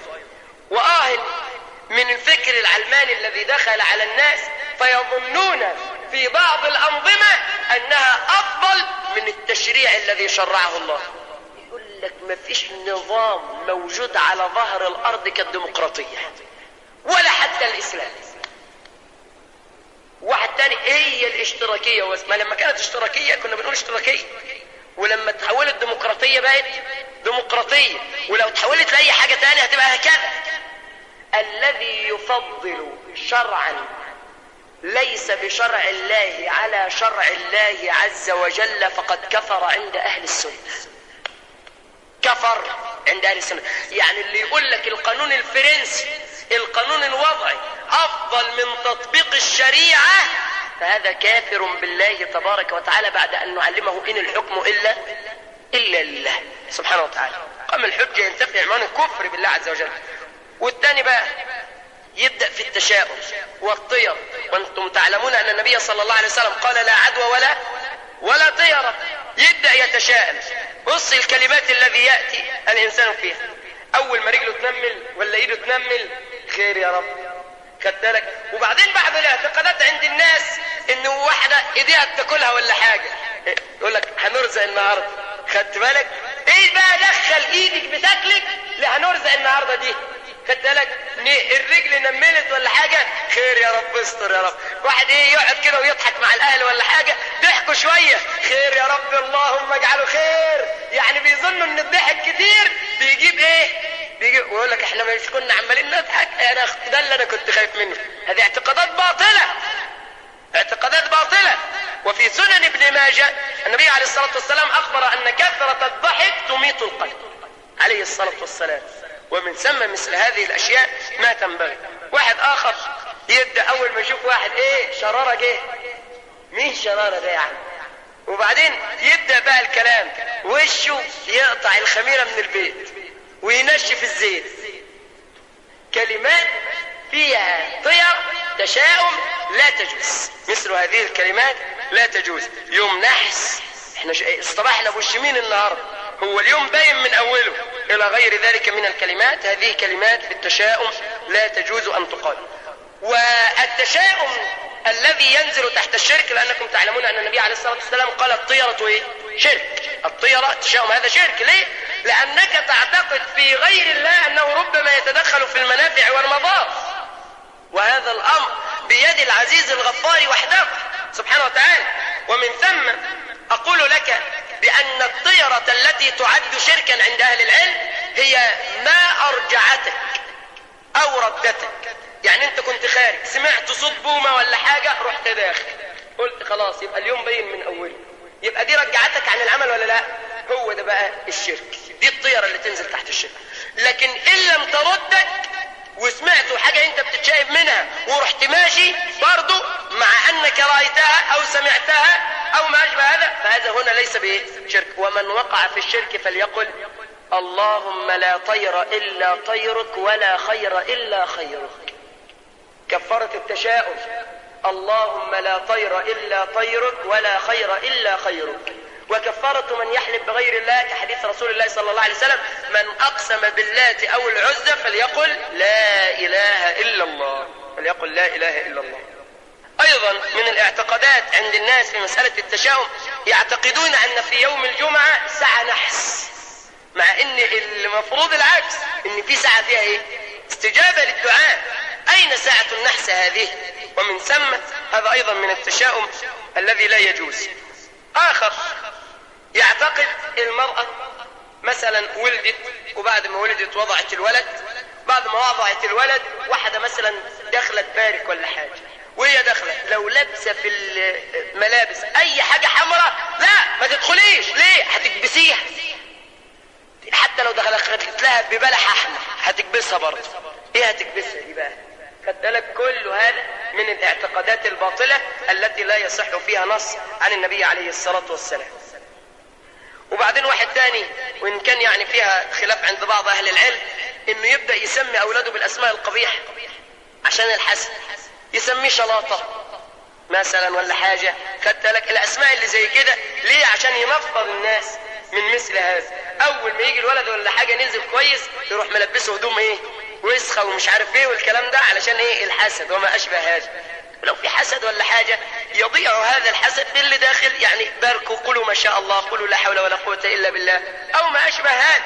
من الفكر العلماني الذي دخل على الناس فيظنون في بعض الانظمة انها افضل من التشريع الذي شرعه الله. يقول لك ما فيش نظام موجود على ظهر الارض كالديمقراطية ولا حتى الاسلام. واحد تاني هي الاشتراكية واسمها. لما كانت اشتراكية كنا بنقول اشتراكية، ولما تحولت ديمقراطية بقت ديمقراطية، ولو تحولت لأي حاجة تانية هتبقى هكذا. الذي يفضل شرعا ليس بشرع الله على شرع الله عز وجل فقد كفر عند أهل السنة. كفر عند أهل السنة. يعني اللي يقول لك القانون الفرنسي القانون الوضعي أفضل من تطبيق الشريعة فهذا كافر بالله تبارك وتعالى بعد أن نعلمه إن الحكم إلا لله سبحانه وتعالى. قام الحجة ينتفع عنوان الكفر بالله عز وجل. والثاني بقى يبدأ في التشاؤم والطير، وانتم تعلمون أن النبي صلى الله عليه وسلم قال لا عدوى ولا طيرة. يبدأ يتشاءم. بص الكلمات الذي يأتي الإنسان فيها، أول ما رجله تنمل ولا إيده تنمل خير يا رب، خدت بالك. وبعدين بعض الاعتقادات عند الناس إنه واحدة إيديها بتاكلها ولا حاجة، يقول لك هنرزق النهارده، خدت بالك. إيه بقى دخل إيدك بتاكلك هنرزق النهارده دي، خدت بالك. الرجل نملت ولا حاجة خير يا رب استر يا رب. واحد يقعد كده ويضحك مع الأهل ولا حاجة، ضحكوا شوية خير يا رب اللهم اجعله خير. يعني بيظنوا ان الضحك كتير بيجيب بيجيب، ويقول لك احنا مش كنا عمالين نضحك، ده اللي انا كنت خايف منه. هذه اعتقادات باطلة، اعتقادات باطلة. وفي سنن ابن ماجه النبي عليه الصلاة والسلام أخبر أن كثرة الضحك تميت القلب عليه الصلاة والسلام. ومن ثم مثل هذه الأشياء ما تنبغي. واحد آخر يبدأ أول ما يشوف واحد شرارة جه، مين شرارة ده يعني؟ وبعدين يبدأ بقى الكلام، وشه يقطع الخميرة من البيت وينشف الزيت. كلمات فيها طير تشاؤم لا تجوز، مثل هذه الكلمات لا تجوز. يوم نحس، احنا اصطبحنا بوش مين النهارده، هو اليوم باين من اوله، الى غير ذلك من الكلمات. هذه كلمات في التشاؤم لا تجوز ان تقال. والتشاؤم الذي ينزل تحت الشرك، لانكم تعلمون ان النبي عليه الصلاه والسلام قال الطيره شرك. الطيره التشاؤم هذا شرك. ليه؟ لانك تعتقد في غير الله انه ربما يتدخل في المنافع والمضار، وهذا الامر بيد العزيز الغفار وحده سبحانه وتعالى. ومن ثم اقول لك بان الطيرة التي تعد شركا عند اهل العلم هي ما ارجعتك او ردتك. يعني انت كنت خارج سمعت صوت بومة ولا حاجة، رحت داخل قلت خلاص يبقى اليوم باين من اوله، يبقى دي رجعتك عن العمل ولا لا؟ هو ده بقى الشرك، دي الطيرة اللي تنزل تحت الشرك. لكن ان لم تردك وسمعت حاجة انت بتتشائم منها ورحت ماشي برضو مع انك رأيتها او سمعتها او ما اشبه هذا، فهذا هنا ليس بشرك. ومن وقع في الشرك فليقل اللهم لا طير الا طيرك ولا خير الا خيرك. كفارة التشاؤم اللهم لا طير الا طيرك ولا خير الا خيرك. وكفارة من يحلف بغير الله كحديث رسول الله صلى الله عليه وسلم من أقسم باللات أو العزى فليقل لا إله إلا الله، فليقل لا إله إلا الله. أيضا من الاعتقادات عند الناس في مسألة التشاؤم يعتقدون أن في يوم الجمعة ساعة نحس، مع أن المفروض العكس، أن في ساعة فيها استجابة للدعاء. أين ساعة النحس هذه؟ ومن ثم هذا أيضا من التشاؤم الذي لا يجوز. آخر يعتقد المرأة مثلا ولدت، وبعد ما ولدت وضعت الولد، بعد ما وضعت الولد واحدة مثلا دخلت بارك ولا حاجة، وهي دخلت لو لابسة في الملابس اي حاجة حمراء لا ما تدخليش. ليه؟ هتكبسيها. حتى لو دخلت لها ببلح احمر هتكبسها برضه. ايه هتكبسها دي بقى؟ خد بالك، كل هذا من الاعتقادات الباطلة التي لا يصح فيها نص عن النبي عليه الصلاة والسلام. وبعدين واحد تاني، وإن كان يعني فيها خلاف عند بعض أهل العلم، إنه يبدأ يسمي أولاده بالأسماء القبيحة عشان الحسد، يسميه شلاطة مثلا ولا حاجة. خدت لك الأسماء اللي زي كده ليه؟ عشان ينفض الناس من مثل هذا. أول ما يجي الولد ولا حاجة نزل كويس يروح ملبسه هدوم وسخة ومش عارف والكلام ده، علشان الحسد وما أشبه هذا. لو في حسد ولا حاجة يضيع هذا الحسد باللي داخل، يعني باركوا قولوا ما شاء الله، قولوا لا حول ولا قوة إلا بالله أو ما أشبه هذا.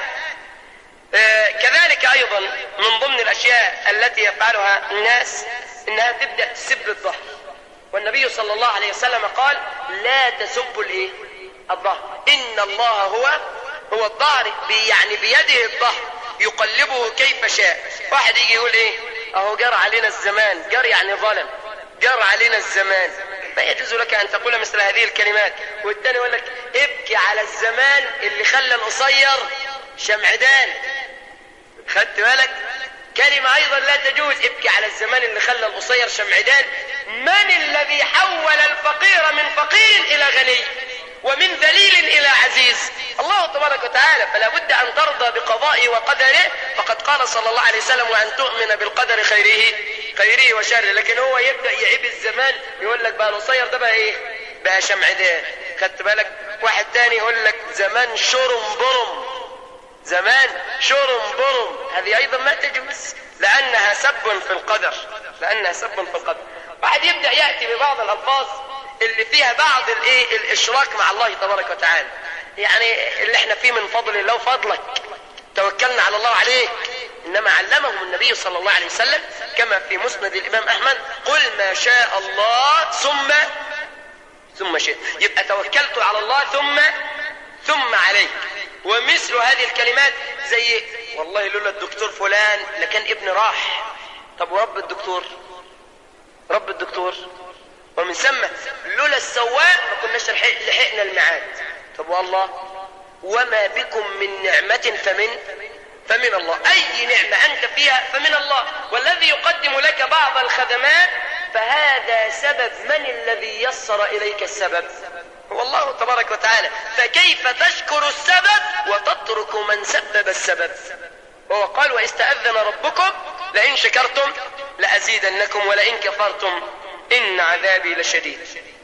كذلك أيضا من ضمن الأشياء التي يفعلها الناس إنها تبدأ تسب الظهر. والنبي صلى الله عليه وسلم قال لا تسبوا الظهر، إن الله هو الظهر، يعني بيده الظهر يقلبه كيف شاء. واحد يجي يقول أهو جرى علينا الزمان، جرى يعني ظلم، جرى علينا الزمان، ما يجوز لك أن تقول مثل هذه الكلمات. والتاني يقول لك ابكي على الزمان اللي خلى القصير شمعدان. خدت بالك؟ كلمة أيضا لا تجوز، ابكي على الزمان اللي خلى القصير شمعدان. من الذي حول الفقير من فقير إلى غني ومن ذليل إلى عزيز؟ الله تبارك وتعالى. فلا بد أن ترضى بقضائه وقدره، فقد قال صلى الله عليه وسلم وأن تؤمن بالقدر خيره وشره. لكن هو يبدأ يعيب الزمان، يقول لك بقى القصير ده بقى ايه؟ بقى شمعدان. خدت بالك؟ واحد تاني يقول لك زمان شرم برم، زمان شرم برم. هذه أيضا ما تجوز، لأنها سب في القدر، لأنها سب في القدر. واحد يبدأ يأتي ببعض الألفاظ اللي فيها بعض الاشراك مع الله تبارك وتعالى، يعني اللي احنا فيه من فضل الله وفضلك، توكلنا على الله عليك. انما علمهم النبي صلى الله عليه وسلم كما في مسند الامام احمد: قل ما شاء الله ثم شئت. يبقى توكلت على الله ثم عليك. ومثل هذه الكلمات زي والله لولا الدكتور فلان لكان ابني راح. طب ورب الدكتور؟ رب الدكتور. ومن ثم لولا السواق ما كناش لحقنا الميعاد. طب والله وما بكم من نعمة فمن الله. أي نعمة أنت فيها فمن الله، والذي يقدم لك بعض الخدمات فهذا سبب. من الذي يسر إليك السبب؟ هو الله تبارك وتعالى. فكيف تشكر السبب وتترك من سبب السبب؟ وهو قال: واستأذن ربكم لئن شكرتم لأزيدنكم ولئن كفرتم إن عذابي لشديد.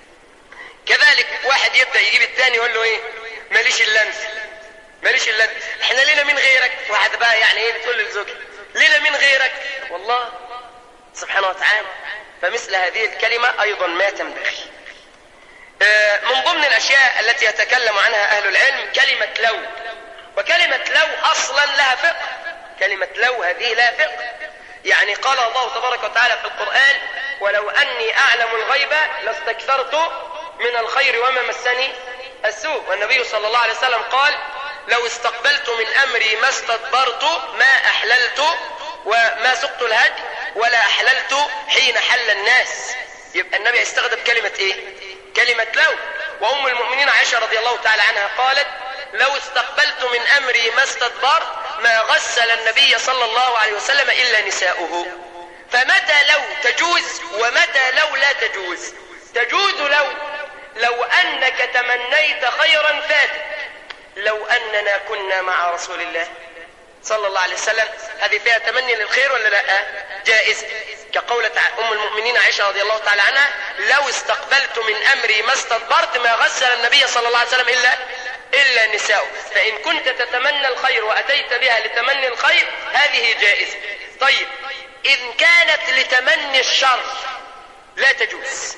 كذلك واحد يبدأ يجيب الثاني يقول له ايه؟ ماليش الا انت، ماليش الا انت، احنا لينا من غيرك. واحد بقى يعني ايه بتقول للزوج لينا من غيرك؟ والله سبحانه وتعالى. فمثل هذه الكلمة ايضا ما تنبغي. من ضمن الاشياء التي يتكلم عنها اهل العلم كلمة لو. وكلمة لو اصلا لها فقه، كلمة لو هذه لها فقه. يعني قال الله تبارك وتعالى في القرآن: ولو أني أعلم الغيب لاستكثرت من الخير وما مسني السوء. والنبي صلى الله عليه وسلم قال: لو استقبلت من أمري ما استدبرت ما أحللت وما سقت الهدي ولا أحللت حين حل الناس. يبقى النبي يستخدم كلمة ايه؟ كلمة لو. وأم المؤمنين عائشة رضي الله تعالى عنها قالت: لو استقبلت من أمري ما استدبرت ما غسل النبي صلى الله عليه وسلم إلا نساؤه. فمتى لو تجوز ومتى لو لا تجوز؟ تجوز لو أنك تمنيت خيرا فاتك، لو أننا كنا مع رسول الله صلى الله عليه وسلم، هذه فيها تمني للخير ولا لا؟ جائز. كقولة أم المؤمنين عائشة رضي الله تعالى عنها: لو استقبلت من أمري ما استدبرت ما غسل النبي صلى الله عليه وسلم إلا نساؤه. فإن كنت تتمنى الخير وأتيت بها لتمني الخير هذه جائزة. طيب إن كانت لتمني الشر لا تجوز،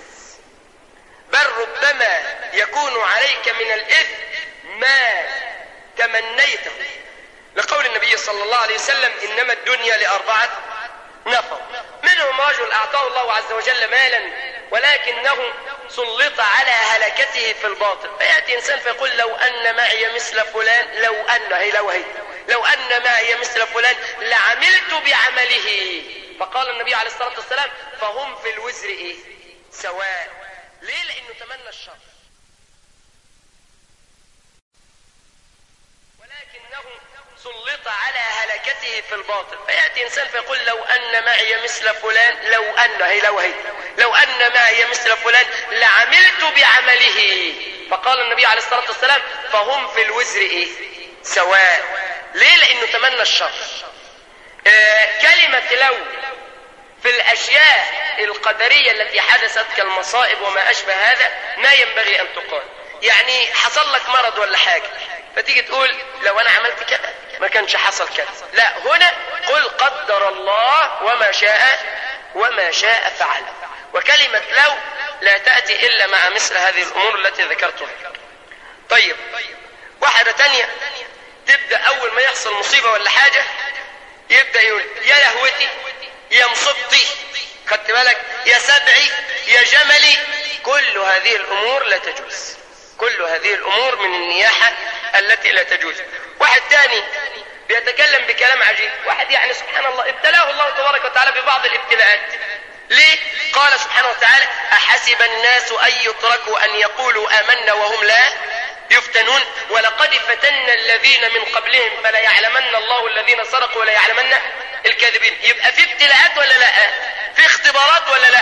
بل ربما يكون عليك من الإثم ما تمنيته، لقول النبي صلى الله عليه وسلم: إنما الدنيا لأربعة نفر، منهم رجل أعطاه الله عز وجل مالا ولكنه سلط على هلكته في الباطل. فيأتي إنسان فيقول: لو أن معي مثل فلان، لو أن معي مثل فلان لعملت بعمله. فقال النبي عليه الصلاة والسلام: فهم في الوزر إيه؟ سواء. ليه؟ لأنه تمنى الشر، ولكنه سلط على هلكته في الباطل. فيأتي إنسان فيقول: لو أن معي مثل فلان، لو أن معي مثل فلان لعملت بعمله. فقال النبي عليه الصلاة والسلام: فهم في الوزر إيه؟ سواء. ليه؟ لأنه تمنى الشر. كلمة لو في الأشياء القدرية التي حدثت كالمصائب وما أشبه هذا ما ينبغي أن تقال. يعني حصل لك مرض ولا حاجة فتيجي تقول: لو أنا عملت كذا ما كانش حصل كذا. لا، هنا قل قدر الله وما شاء فعل. وكلمة لو لا تأتي إلا مع مثل هذه الأمور التي ذكرتها. طيب واحدة تانية تبدأ أول ما يحصل مصيبة ولا حاجة يبدأ يقول: يا لهوتي، يا مصيبتي، خدت بالك، يا سبعي، يا جملي. كل هذه الأمور لا تجوز، كل هذه الأمور من النياحة التي لا تجوز. واحد تاني بيتكلم بكلام عجيب. واحد يعني سبحان الله ابتلاه الله تبارك وتعالى ببعض الابتلاءات. ليه؟ قال سبحانه وتعالى: أحسب الناس أن يتركوا أن يقولوا آمنا وهم لا يفتنون ولقد فتنا الذين من قبلهم فلا يعلمن الله الذين صدقوا ولا يعلمن الكاذبين. يبقى في ابتلاءات ولا لا؟ في اختبارات ولا لا؟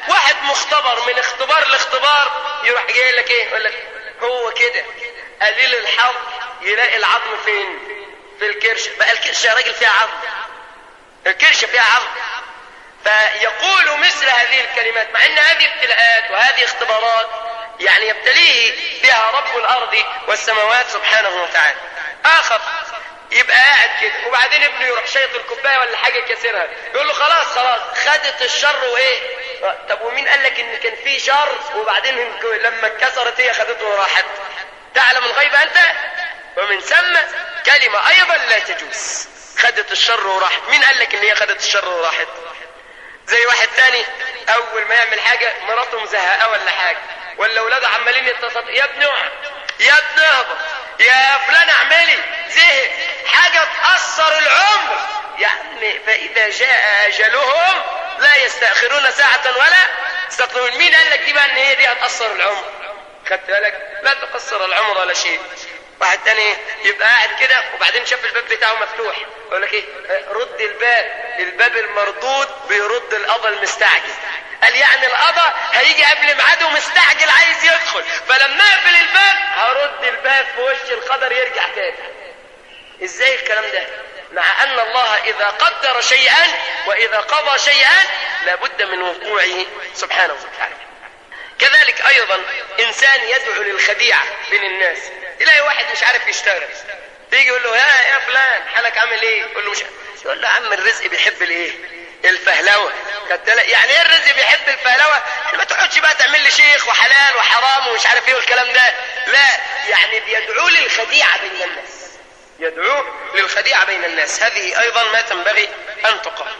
واحد مختبر من اختبار لاختبار يروح جاي لك ايه؟ يقول لك هو كده قليل الحظ يلاقي العظم فين؟ في الكرش. بقى الكرش يا راجل فيها عظم، الكرش فيها عظم. فيقول مثل هذه الكلمات مع ان هذه ابتلاءات وهذه اختبارات يعني يبتليه بها رب الارض والسماوات سبحانه وتعالى. اخر يبقى قاعد كده وبعدين ابنه يروح شايط الكوبايه ولا حاجه كسرها، يقول له خلاص خدت الشر وايه؟ طب ومين قال لك ان كان في شر وبعدين لما اتكسرت هي خدته وراحت؟ تعلم الغيب انت؟ ومن ثم كلمه ايضا لا تجوز، خدت الشر وراحت. مين قال لك ان هي خدت الشر وراحت؟ زي واحد تاني اول ما يعمل حاجه مراته مزهقه ولا حاجه ولا اولاده عمالين يتصلوا، يا ابني يا ابني اهبط، يا فلان اعملي، زهق حاجه تاثر العمر يعني. فاذا جاء اجلهم لا يستاخرون ساعه ولا يستقدمون. مين قال لك دي بقى ان هي دي هتاثر العمر؟ خدت بالك؟ لا تقصر العمر ولا شيء. واحد تاني يبقى قاعد كده وبعدين شاف الباب بتاعه مفتوح، يقول لك ايه؟ رد الباب المردود بيرد القضا المستعجل. قال يعني القضا هيجي قبل ميعاده مستعجل عايز يدخل، فلما اقفل الباب هرد الباب في وش القدر يرجع تاني. ازاي الكلام ده؟ مع ان الله اذا قدر شيئا واذا قضى شيئا لابد من وقوعه سبحانه وتعالى. كذلك ايضا انسان يدعو للخديعه بين الناس. تلاقي واحد مش عارف يشتغل، تيجي يقول له يا فلان حالك عامل ايه؟ يقول له مش، يقول له يا عم الرزق بيحب الايه؟ الفهلوه. يعني ايه الرزق بيحب الفهلوه؟ ما تقعدش بقى تعمل لي شيخ وحلال وحرام ومش عارف ايه والكلام ده، لا، يعني بيدعو للخديعه بين الناس، يدعو للخديعه بين الناس. هذه ايضا ما تنبغي ان تقال.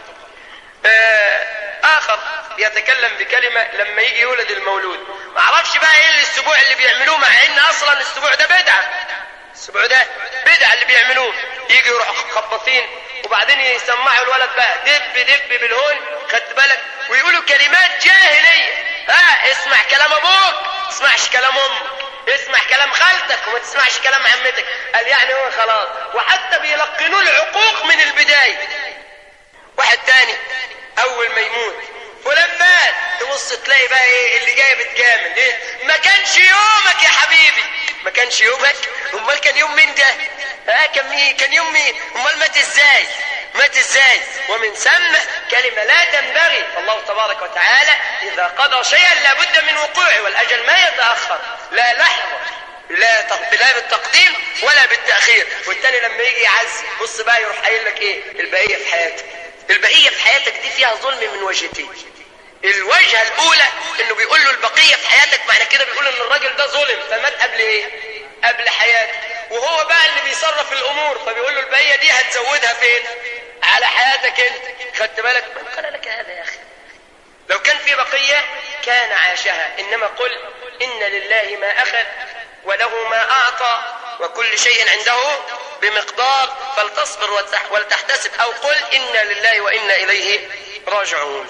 اخر يتكلم بكلمه لما يجي يولد المولود، ما اعرفش بقى ايه الاسبوع اللي بيعملوه، مع ان اصلا الاسبوع ده بدعه، الاسبوع ده بدعه اللي بيعملوه. يجي يروحوا خبطين وبعدين يسمعوا الولد بقى دب بالهون، خدت بالك، ويقولوا كلمات جاهليه. اسمع كلام ابوك، اسمعش كلام امك، اسمع كلام خالتك وما تسمعش كلام عمتك. قال يعني هو خلاص، وحتى بيلقنوا العقوق من البدايه. واحد تاني اول ما يموت فلان مات، تبص تلاقي بقى ايه اللي جاي بتجامل. ايه؟ ما كانش يومك يا حبيبي، ما كانش يومك، امال كان يوم مين ده؟ كان مين؟ كان يوم مين؟ امال مات ازاي؟ مات ازاي؟ ومن ثم كلمه لا تنبغي. الله تبارك وتعالى اذا قضى شيئا لابد من وقوعه، والاجل ما يتاخر، لا لحظه، لا بالتقديم ولا بالتاخير. والتاني لما يجي يعزي بص بقى يروح قايل لك ايه؟ البقيه في حياتك. البقيه في حياتك دي فيها ظلم من وجهتين. الوجهه الاولى انه بيقول له البقيه في حياتك، معنى كده بيقول ان الراجل ده ظلم فمات قبل ايه؟ قبل حياته، وهو بقى اللي بيصرف الامور، فبيقول له البقيه دي هتزودها فين؟ على حياتك انت. خدت بالك؟ من قال لك هذا يا اخي؟ لو كان في بقيه كان عاشها، انما قل ان لله ما اخذ وله ما اعطى وكل شيء عنده بمقدار فلتصبر ولتحتسب، او قل إنا لله وإنا إليه راجعون.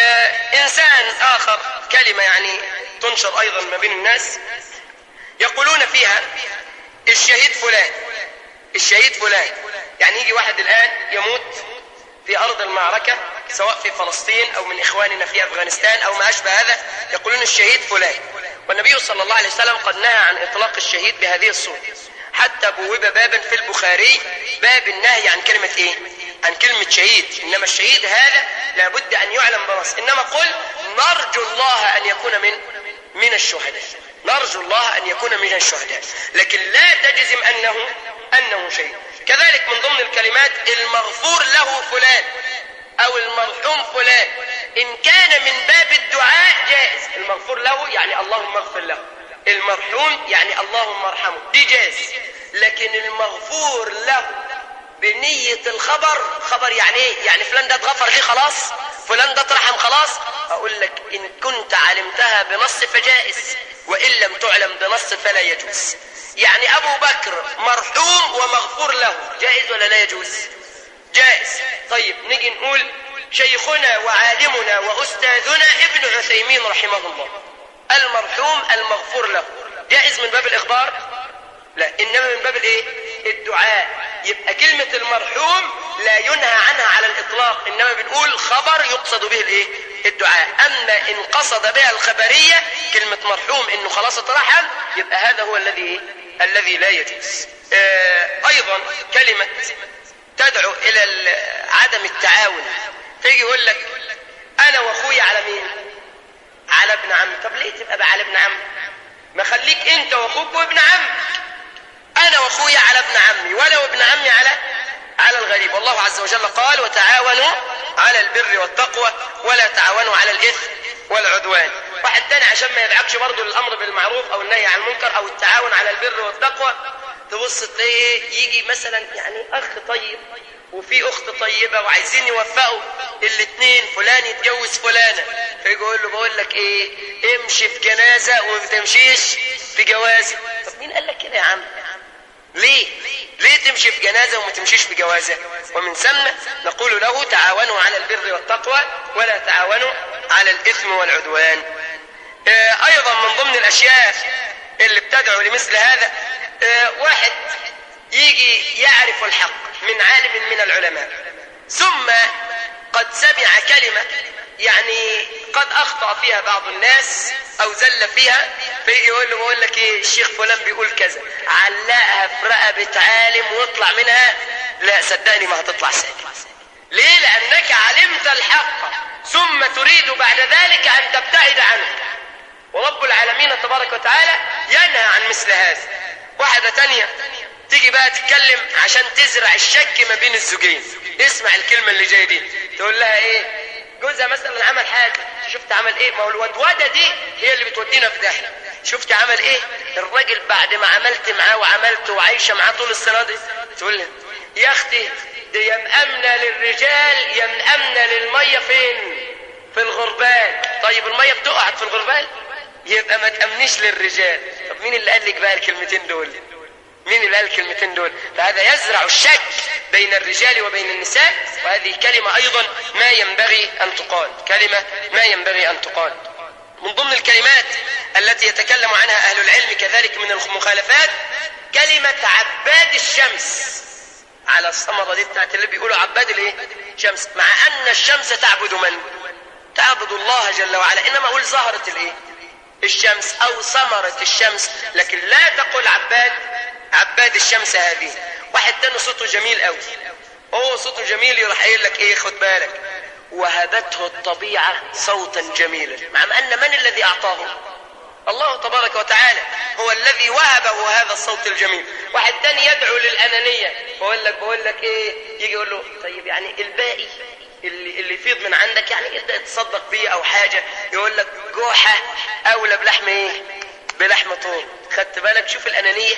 إنسان آخر كلمة يعني تنشر أيضا ما بين الناس، يقولون فيها الشهيد فلان، الشهيد فلان. يعني يجي واحد الآن يموت في أرض المعركة سواء في فلسطين أو من إخواننا في أفغانستان أو ما أشبه هذا، يقولون الشهيد فلان. والنبي صلى الله عليه وسلم قد نهى عن إطلاق الشهيد بهذه الصورة، حتى بوب بابا في البخاري باب النهي عن كلمة ايه؟ عن كلمة شهيد. انما الشهيد هذا لابد ان يعلم بنص، انما قل نرجو الله ان يكون من الشهداء، نرجو الله ان يكون من الشهداء، لكن لا تجزم انه شهيد. كذلك من ضمن الكلمات المغفور له فلان او المرحوم فلان، ان كان من باب الدعاء جائز. المغفور له يعني اللهم اغفر له، المرحوم يعني اللهم ارحمه، دي جائز. لكن المغفور له بنية الخبر، خبر يعني ايه؟ يعني فلان ده اتغفر ليه خلاص، فلان ده اترحم خلاص، اقول لك ان كنت علمتها بنص فجائز، وان لم تعلم بنص فلا يجوز. يعني ابو بكر مرحوم ومغفور له، جائز ولا لا يجوز؟ جائز. طيب نيجي نقول شيخنا وعالمنا واستاذنا ابن عثيمين رحمه الله، المرحوم المغفور له، جائز من باب الاخبار؟ لا، انما من باب الايه؟ الدعاء. يبقى كلمة المرحوم لا ينهى عنها على الاطلاق، انما بنقول خبر يقصد به الايه؟ الدعاء. أما إن قصد بها الخبرية كلمة مرحوم إنه خلاص اترحم، يبقى هذا هو الذي لا يجوز. أيضا كلمة تدعو إلى عدم التعاون، تيجي يقول لك أنا وأخوي على مين؟ على ابن عم. طب ليه تبقى على ابن عم؟ ما خليك أنت وأخوك وابن عم. أنا وأخوي على ابن عمي، ولو ابن عمي على الغريب. والله عز وجل قال وتعاونوا على البر والتقوى ولا تعاونوا على الإثم والعدوان. واحد تاني عشان ما يدعكش برضه للأمر بالمعروف أو النهي عن المنكر أو التعاون على البر والتقوى، تبص تلاقيه يجي مثلا يعني أخ طيب وفي أخت طيبة وعايزين يوفقوا الاثنين، فلان يتجوز فلانة، فيجي يقول له بقول لك إيه، امشي في جنازة وما تمشيش في جوازة. طب مين قال لك كده يا عم؟ ليه تمشي في جنازة وما تمشيش في جوازة؟ ومن ثم نقول له تعاونوا على البر والتقوى ولا تعاونوا على الإثم والعدوان. أيضا من ضمن الأشياء اللي بتدعو لمثل هذا، واحد يجي يعرف الحق من عالم من العلماء، ثم قد سمع كلمة يعني قد أخطأ فيها بعض الناس أو زل فيها، فيجي يقول له بقول لك إيه، الشيخ فلان بيقول كذا، علقها في رقبة عالم واطلع منها. لا صدقني ما هتطلع سالم. ليه؟ لأنك علمت الحق ثم تريد بعد ذلك أن تبتعد عنه، ورب العالمين تبارك وتعالى ينهى عن مثل هذا. واحدة تانية تيجي بقى تتكلم عشان تزرع الشك ما بين الزوجين. اسمع الكلمة اللي جاية دي، تقول لها ايه، جوزها مثلا عمل حاجة، شفت عمل ايه؟ ما هو الودودة دي هي اللي بتودينا في داهية. شفت عمل ايه الراجل بعد ما عملت معاه وعملت وعايشة معاه طول السنة دي؟ تقول لها يا اختي دي يا مأمنة للرجال يا مأمنة للمية فين؟ في الغربال. طيب المية بتقعد في الغربال؟ يبقى ما تأمنيش للرجال. طب مين اللي قال لك بقى الكلمتين دول؟ مين اللي قال الكلمتين دول؟ فهذا يزرع الشك بين الرجال وبين النساء، وهذه كلمة أيضا ما ينبغي أن تقال، كلمة ما ينبغي أن تقال. من ضمن الكلمات التي يتكلم عنها أهل العلم كذلك من المخالفات كلمة عباد الشمس. على الثمرة دي بتاعت اللي بيقولوا عباد الايه؟ شمس، مع أن الشمس تعبد من؟ تعبد الله جل وعلا. إنما أقول ظهرة الايه؟ الشمس أو ثمرة الشمس، لكن لا تقول عباد الشمس هذه. واحد تاني صوته جميل قوي، هو صوته جميل يروح قايل لك ايه، خد بالك وهبته الطبيعة صوتا جميلا، مع أن من الذي أعطاه؟ الله تبارك وتعالى هو الذي وهبه هذا الصوت الجميل. واحد تاني يدعو للأنانية، بقول لك ايه، يجي يقول له طيب يعني الباقي اللي يفيض من عندك يعني ابدأ تصدق بيه او حاجة، يقول لك جوحة اولى بلحم ايه؟ بلحم طول. خدت بالك؟ شوف الأنانية.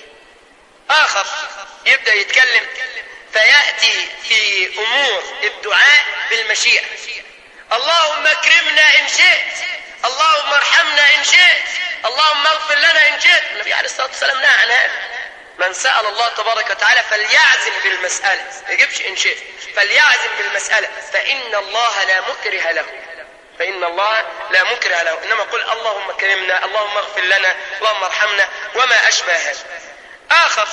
آخر يبدأ يتكلم فيأتي في أمور الدعاء بالمشيئة، اللهم اكرمنا إن شئت، اللهم ارحمنا إن شئت، اللهم اغفر لنا إن شئت. النبي عليه الصلاة والسلام نهى عن هذا. من سأل الله تبارك وتعالى فليعزم بالمسألة، ما يجيبش إن شئت، فليعزم بالمسألة، فإن الله لا مكره له، فإن الله لا مكره له. إنما قل اللهم اكرمنا، اللهم اغفر لنا، اللهم ارحمنا، وما أشبه هذا. آخر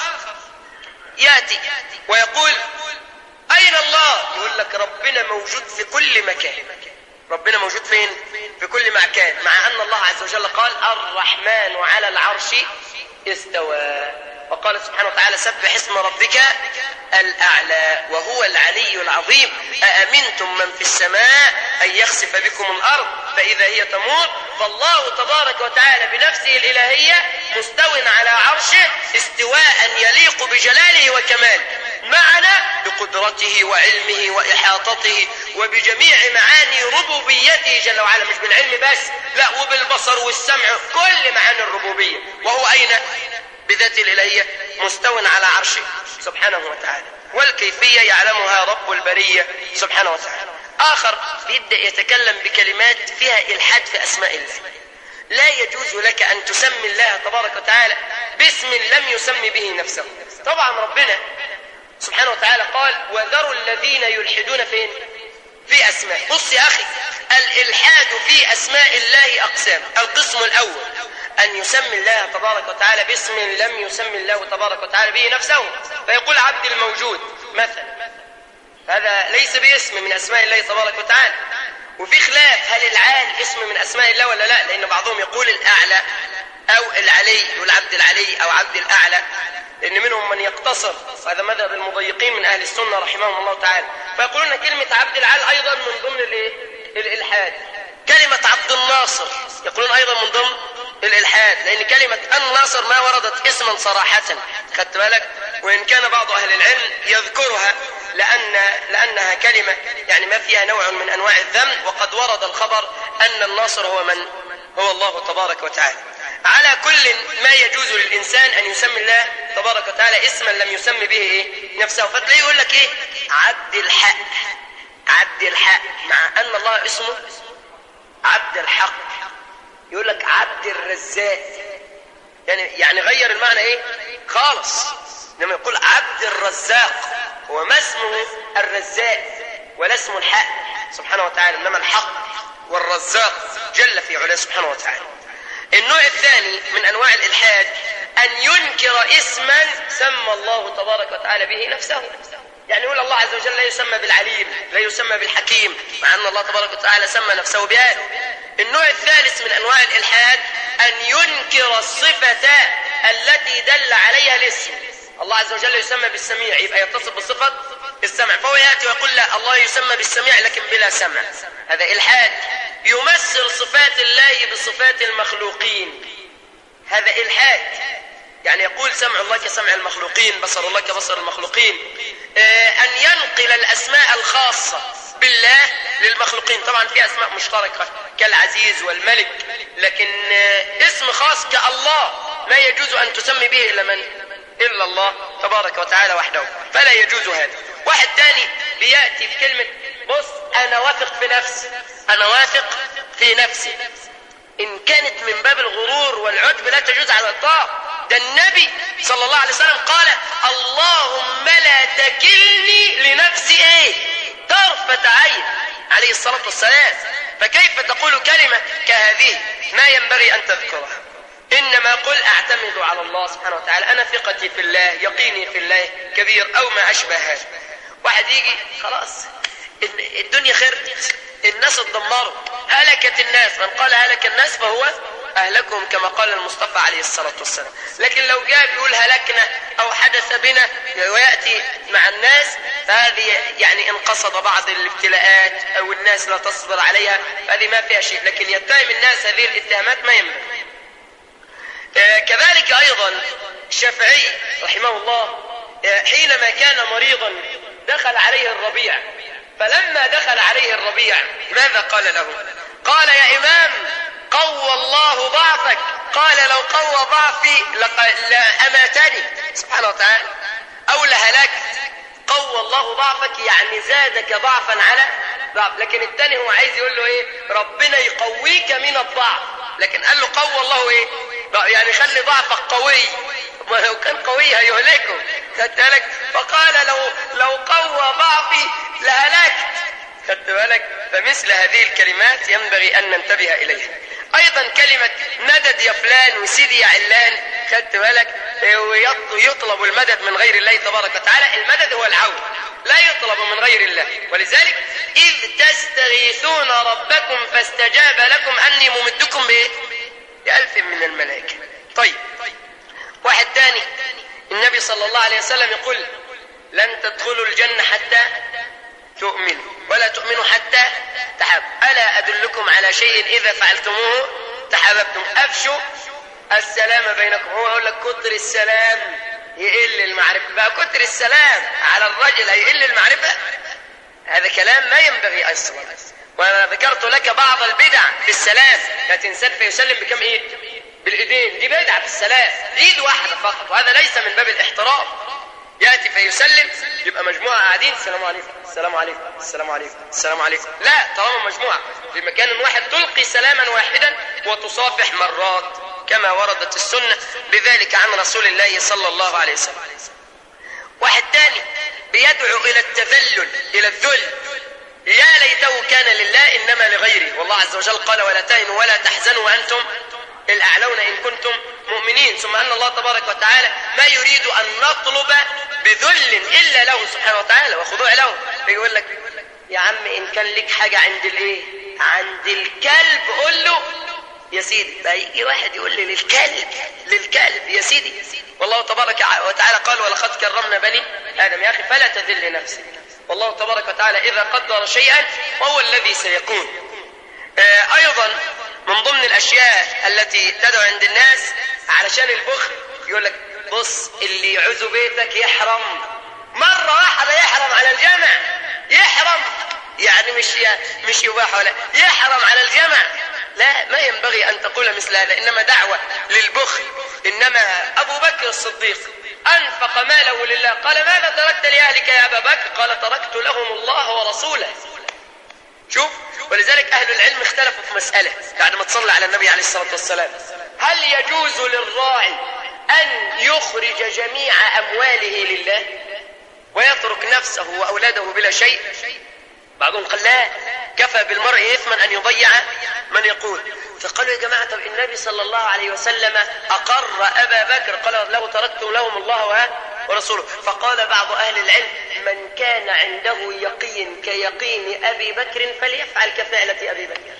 يأتي ويقول أين الله؟ يقول لك ربنا موجود في كل مكان. ربنا موجود فين؟ في كل مكان، مع أن الله عز وجل قال الرحمن على العرش استوى، وقال سبحانه وتعالى سبح اسم ربك الأعلى وهو العلي العظيم. أأمنتم من في السماء أن يخسف بكم الأرض فإذا هي تمور. فالله تبارك وتعالى بنفسه الإلهية مستو على عرشه استواء يليق بجلاله وكماله، معنا بقدرته وعلمه وإحاطته وبجميع معاني ربوبيته جل وعلا، مش بالعلم بس، لا وبالبصر والسمع، كل معاني الربوبية. وهو أين؟ بذات الإلهية مستو على عرشه سبحانه وتعالى، والكيفية يعلمها رب البرية سبحانه وتعالى. آخر بيبدأ يتكلم بكلمات فيها إلحاد في أسماء الله. لا يجوز لك أن تسمي الله تبارك وتعالى باسم لم يسمي به نفسه. طبعا ربنا سبحانه وتعالى قال وذروا الذين يلحدون فين؟ في أسماء. بص يا أخي، الإلحاد في أسماء الله أقسام. القسم الأول أن يسمي الله تبارك وتعالى باسم لم يسمي الله تبارك وتعالى به نفسه، فيقول عبد الموجود مثلا، هذا ليس باسم من أسماء الله تبارك وتعالى. وفي خلاف هل العال اسم من أسماء الله ولا لا، لأن بعضهم يقول الأعلى أو العلي، يقول عبد العلي أو عبد الأعلى، لأن منهم من يقتصر، وهذا مذهب المضيقين من أهل السنة رحمهم الله تعالى، فيقولون كلمة عبد العال أيضا من ضمن الإلحاد. كلمة عبد الناصر يقولون أيضا من ضمن الإلحاد، لأن كلمة الناصر ما وردت اسما صراحة، خدت بالك؟ وإن كان بعض أهل العلم يذكرها لأنها كلمة يعني ما فيها نوع من أنواع الذم، وقد ورد الخبر أن الناصر هو من؟ هو الله تبارك وتعالى. على كل ما يجوز للإنسان أن يسمي الله تبارك وتعالى اسما لم يسمي به نفسه، فتلاقيه يقول لك عبد الحق، عبد الحق، مع أن الله اسمه عبد الحق. يقول لك عبد الرزاق، يعني غير المعنى خالص. لما يقول عبد الرزاق هو ما اسمه الرزاق ولا اسمه الحق سبحانه وتعالى، إنما الحق والرزاق جل في علاه سبحانه وتعالى. النوع الثاني من أنواع الإلحاد أن ينكر اسما سمى الله تبارك وتعالى به نفسه، يعني يقول الله عز وجل لا يسمى بالعليم، لا يسمى بالحكيم، مع أن الله تبارك وتعالى سمى نفسه بهذا. النوع الثالث من أنواع الإلحاد أن ينكر الصفة التي دل عليها الاسم. الله عز وجل يسمى بالسميع، يبقى يتصف بصفة السمع، فهو يأتي ويقول لا، الله يسمى بالسميع لكن بلا سمع، هذا إلحاد. يمثل صفات الله بصفات المخلوقين، هذا إلحاد. يعني يقول سمع الله كسمع المخلوقين، بصر الله كبصر المخلوقين. أن ينقل الأسماء الخاصة بالله للمخلوقين، طبعا في أسماء مشتركة كالعزيز والملك، لكن اسم خاص كالله ما يجوز أن تسمي به إلا الله تبارك وتعالى وحده، فلا يجوز هذا. واحد تاني بيأتي بكلمة بص أنا واثق في نفسي، أنا واثق في نفسي، إن كانت من باب الغرور والعجب لا تجوز على الإطلاق. ده النبي صلى الله عليه وسلم قال اللهم لا تكلني لنفسي طرفة عين عليه الصلاة والسلام. فكيف تقول كلمة كهذه؟ ما ينبغي أن تذكرها، إنما قل أعتمد على الله سبحانه وتعالى، أنا ثقتي في الله، يقيني في الله كبير، أو ما أشبه هذا. واحد يجي خلاص الدنيا خرت، الناس اتدمروا، هلكت الناس، من قال هلك الناس فهو أهلكهم كما قال المصطفى عليه الصلاة والسلام. لكن لو جاء بيقول هلكنا أو حدث بنا ويأتي مع الناس، فهذه يعني إن قصد بعض الابتلاءات أو الناس لا تصبر عليها، هذه ما فيها شيء، لكن يتهم الناس هذه الاتهامات ما ينبغي. كذلك أيضا الشافعي رحمه الله حينما كان مريضا دخل عليه الربيع، فلما دخل عليه الربيع ماذا قال له؟ قال يا إمام قوى الله ضعفك، قال لو قوى ضعفي لأماتني سبحانه وتعالى أو لهلكت. قوى الله ضعفك يعني زادك ضعفا على ضعف، لكن الثاني هو عايز يقول له ربنا يقويك من الضعف، لكن قال له قوى الله يعني خلي ضعفك قوي، ما لو كان قوي هيهلكه، خدت بالك؟ فقال لو قوى ضعفي لهلكت، خدت بالك؟ فمثل هذه الكلمات ينبغي أن ننتبه إليها. أيضا كلمة مدد يا فلان وسيدي يا علان، خدت بالك؟ ويطلب المدد من غير الله تبارك وتعالى، المدد هو العون، لا يطلب من غير الله. ولذلك إذ تستغيثون ربكم فاستجاب لكم أني ممدكم ب1,000 من الملائكة. طيب واحد تاني النبي صلى الله عليه وسلم يقول لن تدخلوا الجنة حتى تؤمنوا ولا تؤمنوا حتى تحابوا، ألا أدلكم على شيء إذا فعلتموه تحاببتم، أفشوا السلام بينكم. هو يقول لك كتر السلام يقل المعرفة، بقى كتر السلام على الرجل هيقل المعرفة؟ هذا كلام ما ينبغي أصلا. وأنا ذكرت لك بعض البدع في السلام، الإنسان فيسلم بكم إيد؟ بالإيدين، دي بدعة في السلام، إيد واحدة فقط، وهذا ليس من باب الاحترام. يأتي فيسلم يبقى مجموعة قاعدين السلام عليكم السلام عليكم السلام عليكم السلام عليكم، لا، طالما مجموعة في مكان واحد تلقي سلاما واحدا وتصافح مرات كما وردت السنة بذلك عن رسول الله صلى الله عليه وسلم. واحد تاني بيدعو إلى التذلل، إلى الذل، يا ليته كان لله إنما لغيره، والله عز وجل قال ولا تهنوا ولا تحزنوا وأنتم الأعلون إن كنتم مؤمنين. ثم أن الله تبارك وتعالى ما يريد أن نطلب بذل إلا له سبحانه وتعالى وخضوع له. يقول لك يا عم إن كان لك حاجة عند عند الكلب قول له يا سيدي. بقى يجي واحد يقول لي للكلب يا سيدي. والله تبارك وتعالى قال ولقد كرمنا بني آدم. يا أخي فلا تذل نفسك، والله تبارك وتعالى إذا قدر شيئا وهو الذي سيكون. أيضا من ضمن الأشياء التي تدعو عند الناس علشان البخل، يقول لك بص اللي يعوز بيتك يحرم مرة واحدة، يحرم على الجمع، يحرم يعني مش يباح ولا يحرم على الجمع. لا، ما ينبغي أن تقول مثل هذا، إنما دعوة للبخل. إنما أبو بكر الصديق أنفق ماله لله. قال ماذا تركت لأهلك يا أبا بكر؟ قال تركت لهم الله ورسوله. شوف، ولذلك أهل العلم اختلفوا في مسألة بعد ما تصلى على النبي عليه الصلاة والسلام. هل يجوز للراعي أن يخرج جميع أمواله لله ويترك نفسه وأولاده بلا شيء؟ بعضهم قال لا، كفى بالمرء إثما أن يضيع من يقول. فقالوا يا جماعة طب النبي صلى الله عليه وسلم أقر أبا بكر، قال له تركت لهم الله ورسوله. فقال بعض أهل العلم من كان عنده يقين كيقين أبي بكر فليفعل كفعلة أبي بكر.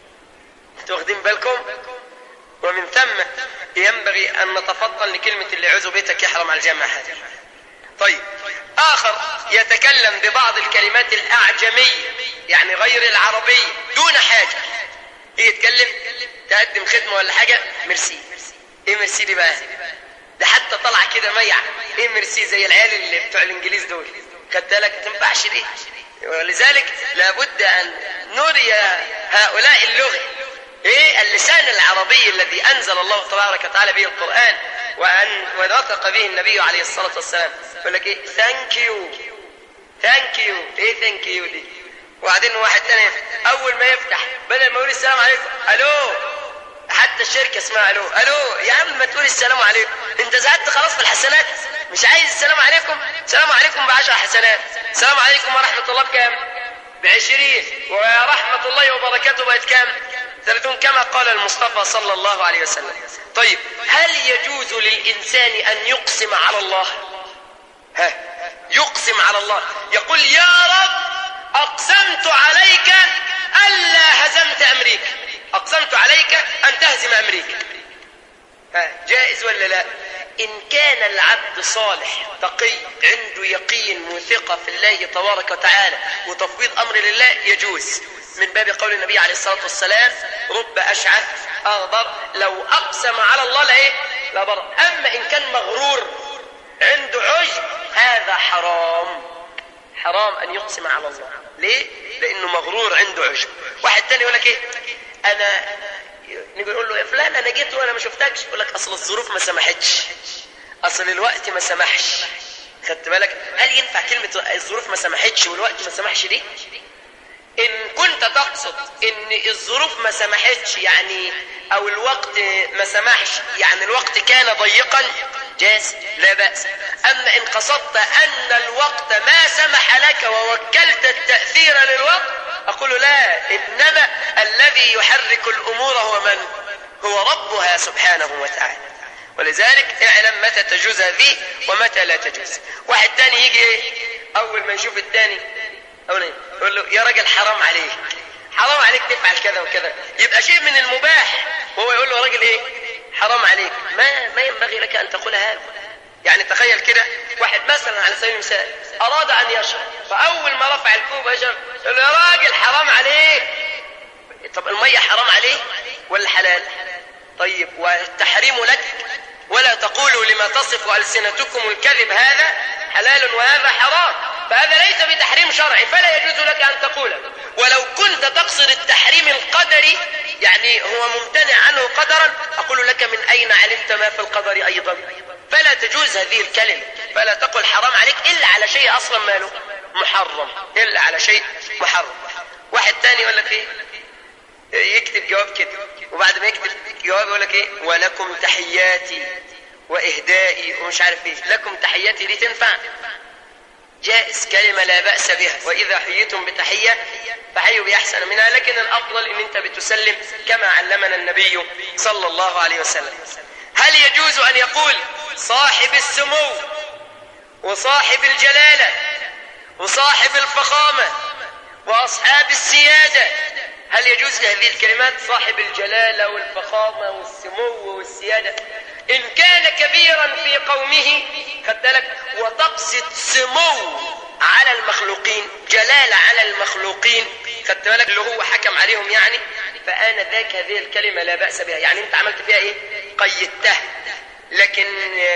انتوا واخدين بالكم؟ ومن ثم ينبغي أن نتفطن لكلمة اللي عزو بيتك يحرم على الجامعة هذه. طيب، آخر يتكلم ببعض الكلمات الأعجمية يعني غير العربية دون حاجة، يتكلم تقدم خدمة ولا حاجة ميرسي. ايه ميرسي دي بقى؟ ده حتى طلع كده ميع. ايه ميرسي؟ زي العيال اللي بتوع الانجليز دول، خدت بالك؟ تنفعش دي. ولذلك لابد ان نري هؤلاء اللغة ايه اللسان العربي الذي انزل الله تبارك وتعالى به القرآن ونطق به النبي عليه الصلاة والسلام. يقول لك ايه؟ ثانك يو. ثانك يو. ايه ثانك يو دي؟ وبعدين واحد تاني اول ما يفتح بدل ما يقول السلام عليكم الو، حتى الشركة اسمها الو. الو يا عم ما تقول السلام عليكم، انت زهدت خلاص في الحسنات، مش عايز السلام عليكم؟ السلام عليكم ب10 حسنات. السلام عليكم ورحمة الله بكام؟ ب20. ورحمة الله وبركاته بقت كام؟ 30 كما قال المصطفى صلى الله عليه وسلم. طيب، هل يجوز للإنسان أن يقسم على الله؟ يقسم على الله، يقول يا رب أقسمت عليك ألا هزمت أمريكا، أقسمت عليك أن تهزم أمريكا. جائز ولا لا؟ إن كان العبد صالح تقي عنده يقين وثقة في الله تبارك وتعالى وتفويض أمر لله يجوز، من باب قول النبي عليه الصلاة والسلام رب أشعث أغبر لو أقسم على الله لا بر. أما إن كان مغرور عنده عجب هذا حرام أن يقسم على الله. ليه؟ لأنه مغرور عنده عجب. واحد تاني يقول لك إيه؟ أنا نقول له يا فلان أنا جيت وأنا ما شفتكش، يقول لك أصل الظروف ما سمحتش، أصل الوقت ما سمحش. خدت بالك؟ هل ينفع كلمة الظروف ما سمحتش والوقت ما سمحش دي؟ إن كنت تقصد إن الظروف ما سمحتش يعني أو الوقت ما سمحش يعني الوقت كان ضيقا جاز لا بأس. أما إن قصدت أن الوقت ما سمح لك ووكلت التأثير للوقت أقول لا، إنما الذي يحرك الأمور هو من؟ هو ربها سبحانه وتعالى. ولذلك اعلم متى تجوز هذه ومتى لا تجوز. واحد تاني يجي ايه؟ أول ما يشوف التاني يقول له يا راجل حرام عليك تفعل كذا وكذا، يبقى شيء من المباح وهو يقول له يا راجل ايه؟ حرام عليك. ما ينبغي لك أن تقول هذا. يعني تخيل كده واحد مثلا على سبيل المثال أراد أن يشرب، فأول ما رفع الكوب يشرب يقول له يا راجل حرام عليك. طب المية حرام عليه ولا حلال؟ طيب والتحريم لك، ولا تقولوا لما تصف ألسنتكم الكذب هذا حلال وهذا حرام، فهذا ليس بتحريم شرعي فلا يجوز لك أن تقوله. ولو كنت تقصد التحريم القدري يعني هو ممتنع عنه قدرا، أقول لك من أين علمت ما في القدر أيضا؟ فلا تجوز هذه الكلمة، فلا تقل حرام عليك إلا على شيء أصلا ماله محرم، إلا على شيء محرم. واحد تاني يقول لك إيه؟ يكتب جواب كده، وبعد ما يكتب جواب يقول لك إيه؟ ولكم تحياتي وإهدائي ومش عارف إيه. لكم تحياتي دي تنفع؟ جائز، كلمة لا بأس بها. وإذا حييتم بتحية فحيوا بأحسن منها، لكن الأفضل إن أنت بتسلم كما علمنا النبي صلى الله عليه وسلم. هل يجوز أن يقول صاحب السمو وصاحب الجلالة وصاحب الفخامة وأصحاب السيادة؟ هل يجوز لهذه الكلمات صاحب الجلالة والفخامة والسمو والسيادة إن كان كبيرا في قومه، خدت بالك، وتقصد سمو على المخلوقين، جلالة على المخلوقين، خدت بالك، اللي هو حكم عليهم يعني، فآن ذاك هذه الكلمة لا بأس بها. يعني أنت عملت فيها إيه؟ قيدتها. لكن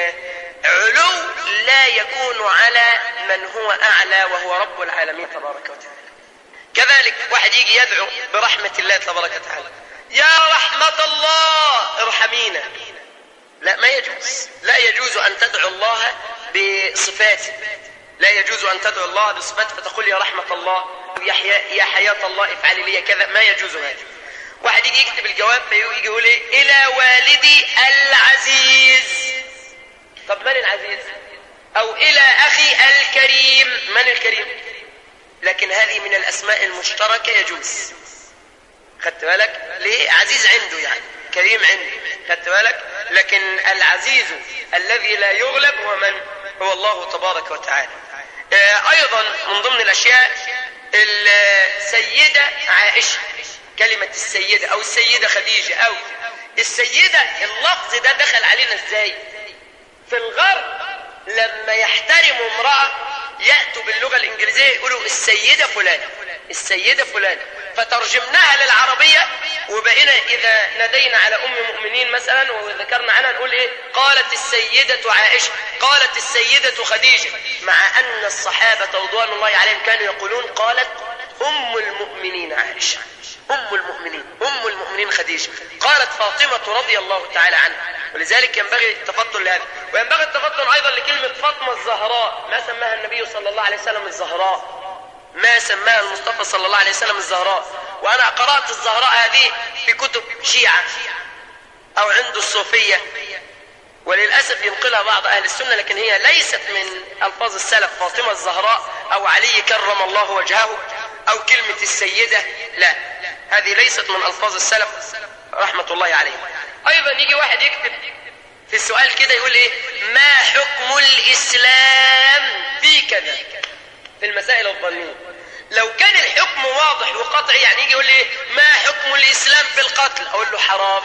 علو لا يكون على من هو أعلى وهو رب العالمين تبارك وتعالى. كذلك واحد يجي يدعو برحمة الله تبارك وتعالى، يا رحمة الله ارحمينا، لا، ما يجوز. لا يجوز أن تدعو الله بصفاته، لا يجوز أن تدعو الله بصفاته فتقول يا رحمة الله، يا حياة الله افعلي لي كذا، ما يجوز هذا. واحد يجي يكتب الجواب فيجي يقول ايه؟ إلى والدي العزيز. طب من العزيز؟ أو إلى أخي الكريم، من الكريم؟ لكن هذه من الأسماء المشتركة يجوز، خدت بالك؟ ليه؟ عزيز عنده يعني، كريم عنده، خدت بالك؟ لكن العزيز الذي لا يغلب هو من؟ هو الله تبارك وتعالى. أيضا من ضمن الأشياء السيدة عائشة، كلمة السيدة أو السيدة خديجة أو السيدة، اللفظ ده دخل علينا ازاي؟ في الغرب لما يحترموا امرأة يأتوا باللغة الإنجليزية يقولوا السيدة فلان، السيدة فلان، فترجمناها للعربية وبقينا إذا ندينا على أم المؤمنين مثلا وذكرنا عنها نقول إيه؟ قالت السيدة عائشة، قالت السيدة خديجة، مع أن الصحابة رضوان الله عليهم كانوا يقولون قالت أم المؤمنين عائشة، أم المؤمنين خديجة، قالت فاطمة رضي الله تعالى عنها. ولذلك ينبغي التفطن لهذا، وينبغي التفطن أيضا لكلمة فاطمة الزهراء، ما سماها النبي صلى الله عليه وسلم الزهراء، ما سماها المصطفى صلى الله عليه وسلم الزهراء. وأنا قرأت الزهراء هذه في كتب شيعة أو عند الصوفية، وللأسف ينقلها بعض أهل السنة، لكن هي ليست من ألفاظ السلف. فاطمة الزهراء أو علي كرم الله وجهه أو كلمة السيدة، لا، هذه ليست من ألفاظ السلف رحمة الله عليهم. أيضا يجي واحد يكتب في السؤال كده يقول إيه؟ ما حكم الإسلام في كذا، في المسائل الظنية. لو كان الحكم واضح وقطعي، يعني يجي يقول لي ما حكم الإسلام في القتل، أقول له حرام،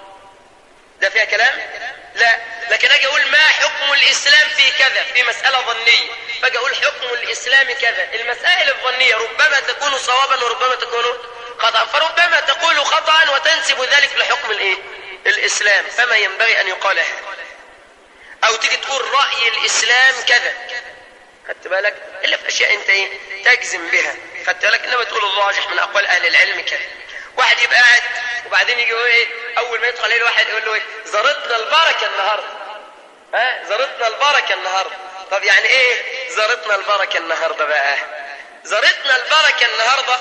ده فيها كلام؟ لا. لكن أجي أقول ما حكم الإسلام في كذا، في مسألة ظنية، فأجي أقول حكم الإسلام كذا. المسائل الظنية ربما تكون صوابا وربما تكون خطأ، فربما تقول خطأ وتنسب ذلك لحكم الإيه؟ الإسلام، فما ينبغي أن يقال هذا. أو تيجي تقول رأي الإسلام كذا، خدت بالك؟ إلا في أشياء أنت إيه؟ تجزم بها، خدت بالك؟ إنما تقول الراجح من أقوال أهل العلم كذا. واحد يبقى قاعد وبعدين يجي يقول إيه؟ أول ما يدخل عليه الواحد يقول له إيه؟ زارتنا البركة النهاردة، زارتنا البركة النهاردة. طب يعني إيه زارتنا البركة النهاردة بقى؟ زارتنا البركة النهاردة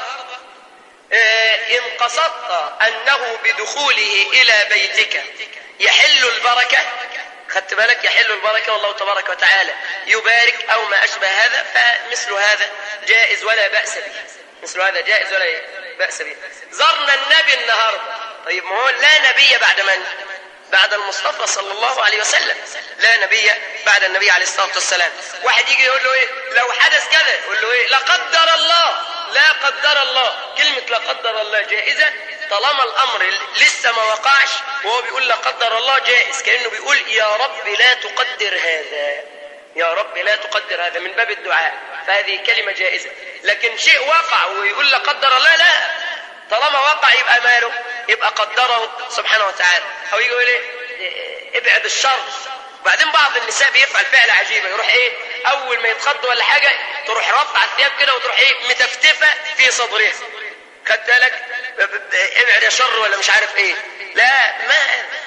إن قصدت أنه بدخوله إلى بيتك يحل البركة، خدت بالك؟ يحل البركة، والله تبارك وتعالى يبارك أو ما أشبه هذا، فمثل هذا جائز ولا بأس به، مثل هذا جائز ولا بأس به. زرنا النبي النهاردة، طيب ما هو لا نبي بعد من؟ بعد المصطفى صلى الله عليه وسلم، لا نبي بعد النبي عليه الصلاة والسلام. واحد يجي يقول له إيه؟ لو حدث كذا، يقول له إيه؟ لا قدر الله، لا قدر الله. كلمة لا قدر الله جائزة طالما الأمر لسه ما وقعش، وهو بيقول لا قدر الله جائز، كأنه بيقول يا رب لا تقدر هذا، يا رب لا تقدر هذا، من باب الدعاء، فهذه كلمة جائزة. لكن شيء وقع ويقول لا قدر الله، لا، طالما وقع يبقى ماله؟ يبقى قدره سبحانه وتعالى. أو يقول إيه؟ ابعد الشر. وبعدين بعض النساء بيفعل فعل عجيبة، يروح إيه؟ أول ما يتخض ولا حاجة تروح رفع الثياب كده وتروح إيه؟ متفتفة في صدرها، خدت بالك؟ ابعد يا شر ولا مش عارف إيه. لا، ما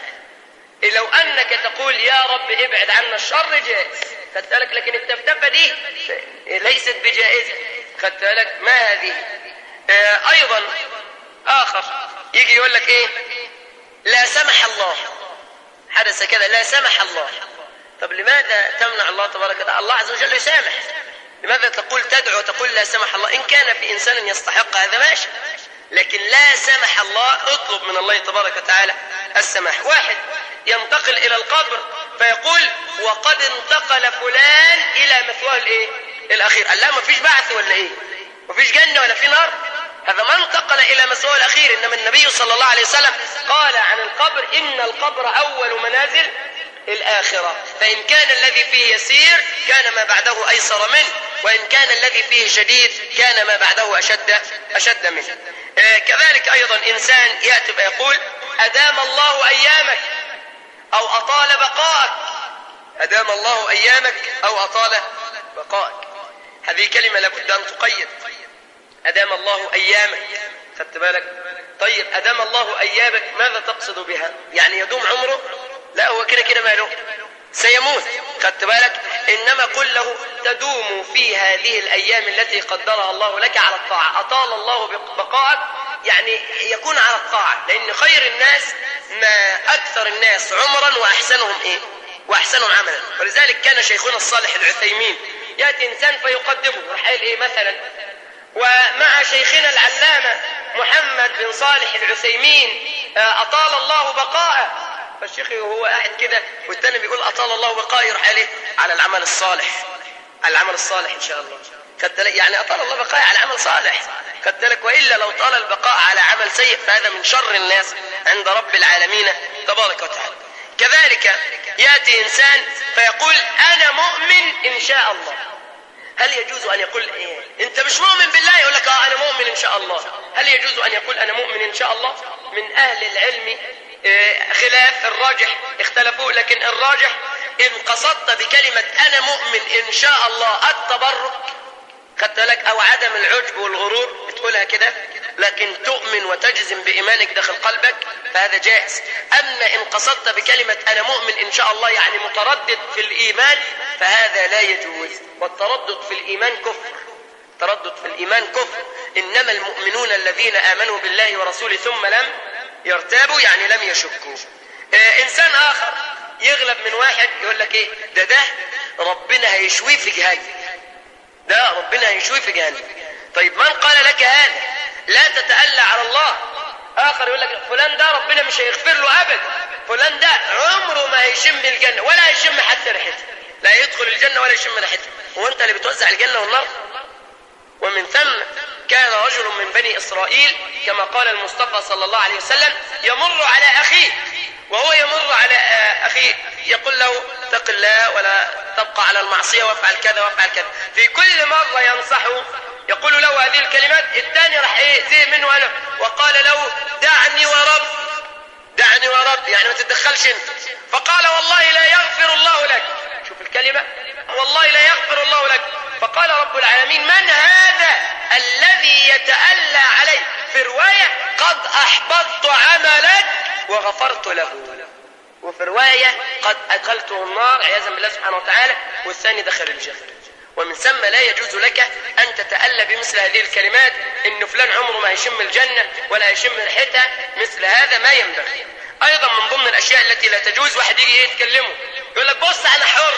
لو أنك تقول يا رب ابعد عنا الشر جائز، خدت بالك؟ لكن التفتفة دي ليست بجائزة، خدت بالك؟ ما هذه. أيضا آخر يجي يقول لك إيه؟ لا سمح الله، حدث كذا لا سمح الله. طب لماذا تمنع الله تبارك وتعالى؟ الله عز وجل يسامح، لماذا تقول تدعو وتقول لا سمح الله؟ إن كان في إنسان يستحق هذا ماشي، لكن لا سمح الله اطلب من الله تبارك وتعالى السماح. واحد ينتقل إلى القبر فيقول وقد انتقل فلان إلى مثواه الإيه؟ الأخير. قال لا، ما فيش بعث ولا إيه؟ ما فيش جنة ولا في نار؟ هذا ما انتقل إلى مسؤول الأخير. إنما النبي صلى الله عليه وسلم قال عن القبر إن القبر أول منازل الآخرة، فإن كان الذي فيه يسير كان ما بعده أيسر منه، وإن كان الذي فيه شديد كان ما بعده أشد منه. كذلك أيضا إنسان يأتي فيقول أدام الله أيامك أو أطال بقائك، أدام الله أيامك أو أطال بقائك. هذه كلمة لابد أن تقيد. أدام الله أيامك، خدت بالك؟ طيب أدام الله أيامك ماذا تقصد بها؟ يعني يدوم عمره؟ لا، هو كده ماله سيموت، خدت بالك؟ إنما قل له تدوم في هذه الأيام التي قدرها الله لك على الطاعة. أطال الله بقائك يعني يكون على الطاعة، لأن خير الناس ما أكثر الناس عمرا وأحسنهم وأحسنهم عملا. ولذلك كان شيخنا الصالح العثيمين يأتي إنسان فيقدمه رحيل مثلا، ومع شيخنا العلامة محمد بن صالح العثيمين أطال الله بقاءه، فالشيخ وهو قاعد كده والتاني بيقول أطال الله بقائه يروح عليه على العمل الصالح، على العمل الصالح إن شاء الله. يعني أطال الله بقائه على عمل صالح، خدت لك؟ وإلا لو طال البقاء على عمل سيء فهذا من شر الناس عند رب العالمين تبارك وتعالى. كذلك يأتي إنسان فيقول أنا مؤمن إن شاء الله. هل يجوز أن يقول أنت مش مؤمن بالله؟ يقول لك أنا مؤمن إن شاء الله. هل يجوز أن يقول أنا مؤمن إن شاء الله؟ من أهل العلم خلاف الراجح اختلفوا، لكن الراجح إن قصدت بكلمة أنا مؤمن إن شاء الله التبرك، خدت لك، أو عدم العجب والغرور بتقولها كده، لكن تؤمن وتجزم بإيمانك داخل قلبك فهذا جائز. أما إن قصدت بكلمة أنا مؤمن إن شاء الله يعني متردد في الإيمان فهذا لا يجوز، والتردد في الإيمان كفر، تردد في الإيمان كفر. إنما المؤمنون الذين آمنوا بالله ورسوله ثم لم يرتابوا يعني لم يشكوا. إنسان آخر يغلب من واحد يقول لك ده ربنا هيشويه في جهنم، ده ربنا هيشويه في جهنم. طيب من قال لك هذا؟ لا تتألى على الله. آخر يقول لك فلان ده ربنا مش هيغفر له أبدا، فلان ده عمره ما هيشم الجنة ولا هيشم حتى ريحتها، لا يدخل الجنة ولا يشم ريحتها. هو أنت اللي بتوزع الجنة والنار؟ ومن ثم كان رجل من بني إسرائيل كما قال المصطفى صلى الله عليه وسلم يمر على أخيه، وهو يمر على أخيه يقول له اتق الله ولا تبقى على المعصية وافعل كذا وافعل كذا. في كل مرة ينصحه يقول له هذه الكلمات، الثاني راح زي منه أنا وقال له دعني ورب، دعني ورب يعني ما تتدخلش انت. فقال والله لا يغفر الله لك، شوف الكلمة، والله لا يغفر الله لك. فقال رب العالمين من هذا الذي يتألى علي؟ في رواية قد أحبطت عملك وغفرت له، وفي رواية قد أدخلته النار عياذا بالله سبحانه وتعالى والثاني دخل الجنة. ومن ثم لا يجوز لك أن تتألى بمثل هذه الكلمات إن فلان عمره ما هيشم الجنة ولا هيشم ريحتها، مثل هذا ما ينبغي. أيضا من ضمن الأشياء التي لا تجوز واحد يجي يتكلمه يقول لك بص أنا حر،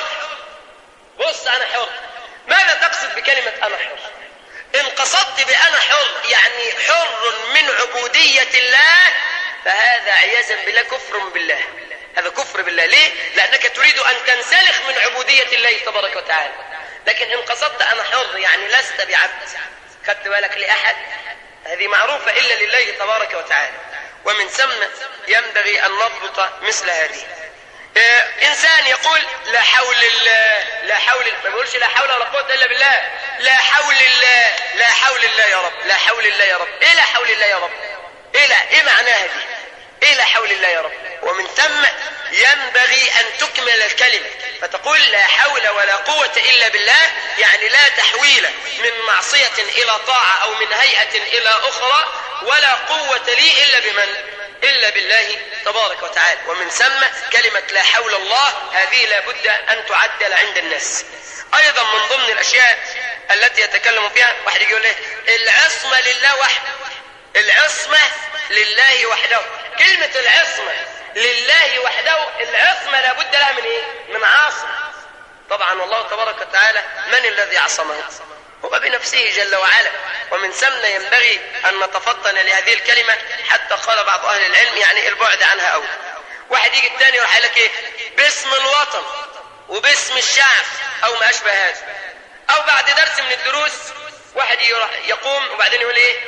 بص أنا حر. ماذا تقصد بكلمة أنا حر؟ إن قصدت بأنا حر يعني حر من عبودية الله فهذا عياذا بالله كفر بالله، هذا كفر بالله. ليه؟ لأنك تريد أن تنسلخ من عبودية الله تبارك وتعالى. لكن إن قصدت أنا حر يعني لست بعبد، خدت بالك لأحد، هذه معروفة إلا لله تبارك وتعالى. ومن ثم ينبغي أن نضبط مثل هذه. إنسان يقول لا حول الله، لا حول، ما بيقولش لا حول ولا قوة إلا بالله، لا حول الله، لا حول الله يا رب، لا حول الله يا رب. إيه لا حول الله يا رب؟ إيه معناها دي؟ إيه لا حول الله يا رب؟ ومن ثم ينبغي أن تكمل الكلمة فتقول لا حول ولا قوة إلا بالله، يعني لا تحويل من معصية إلى طاعة أو من هيئة إلى أخرى، ولا قوة لي إلا بمن؟ إلا بالله تبارك وتعالى. ومن ثم كلمة لا حول الله هذه لابد أن تعدل عند الناس. أيضا من ضمن الأشياء التي يتكلم فيها واحد يقول له العصمة لله وحده، العصمة لله وحده. كلمة العصمة لله وحده، العصمة لابد لها من إيه؟ من عاصم. طبعا والله تبارك وتعالى من الذي عصمه؟ هو بنفسه جل وعلا. ومن ثم ينبغي أن نتفطن لهذه الكلمة حتى قال بعض أهل العلم يعني البعد عنها أولى. واحد يجي الثاني يروح لك إيه؟ باسم الوطن وباسم الشعب أو ما أشبه هذا. أو بعد درس من الدروس واحد يقوم وبعدين يقول إيه؟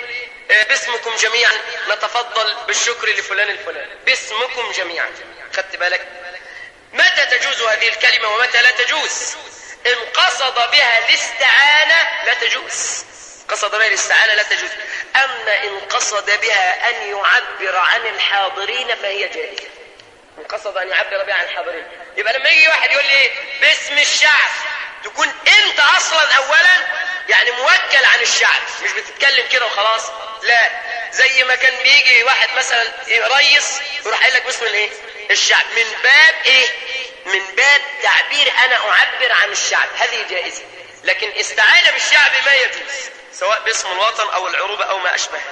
باسمكم جميعا نتفضل بالشكر لفلان الفلاني، باسمكم جميعا. خدت بالك؟ متى تجوز هذه الكلمة ومتى لا تجوز؟ إن قصد بها الاستعانة لا تجوز، قصد بها الاستعانة لا تجوز. أما إن قصد بها أن يعبر عن الحاضرين فهي جائزة. إن قصد أن يعبر بها عن الحاضرين، يبقى لما يجي واحد يقول لي باسم الشعب، تكون أنت أصلا أولا يعني موكل عن الشعب، مش بتتكلم كده وخلاص، لا. زي ما كان بيجي واحد مثلا رئيس يروح قايل لك باسم الايه؟ الشعب، من باب ايه؟ من باب تعبير انا اعبر عن الشعب، هذه جائزة. لكن استعانة بالشعب ما يجوز، سواء باسم الوطن او العروبة او ما اشبه.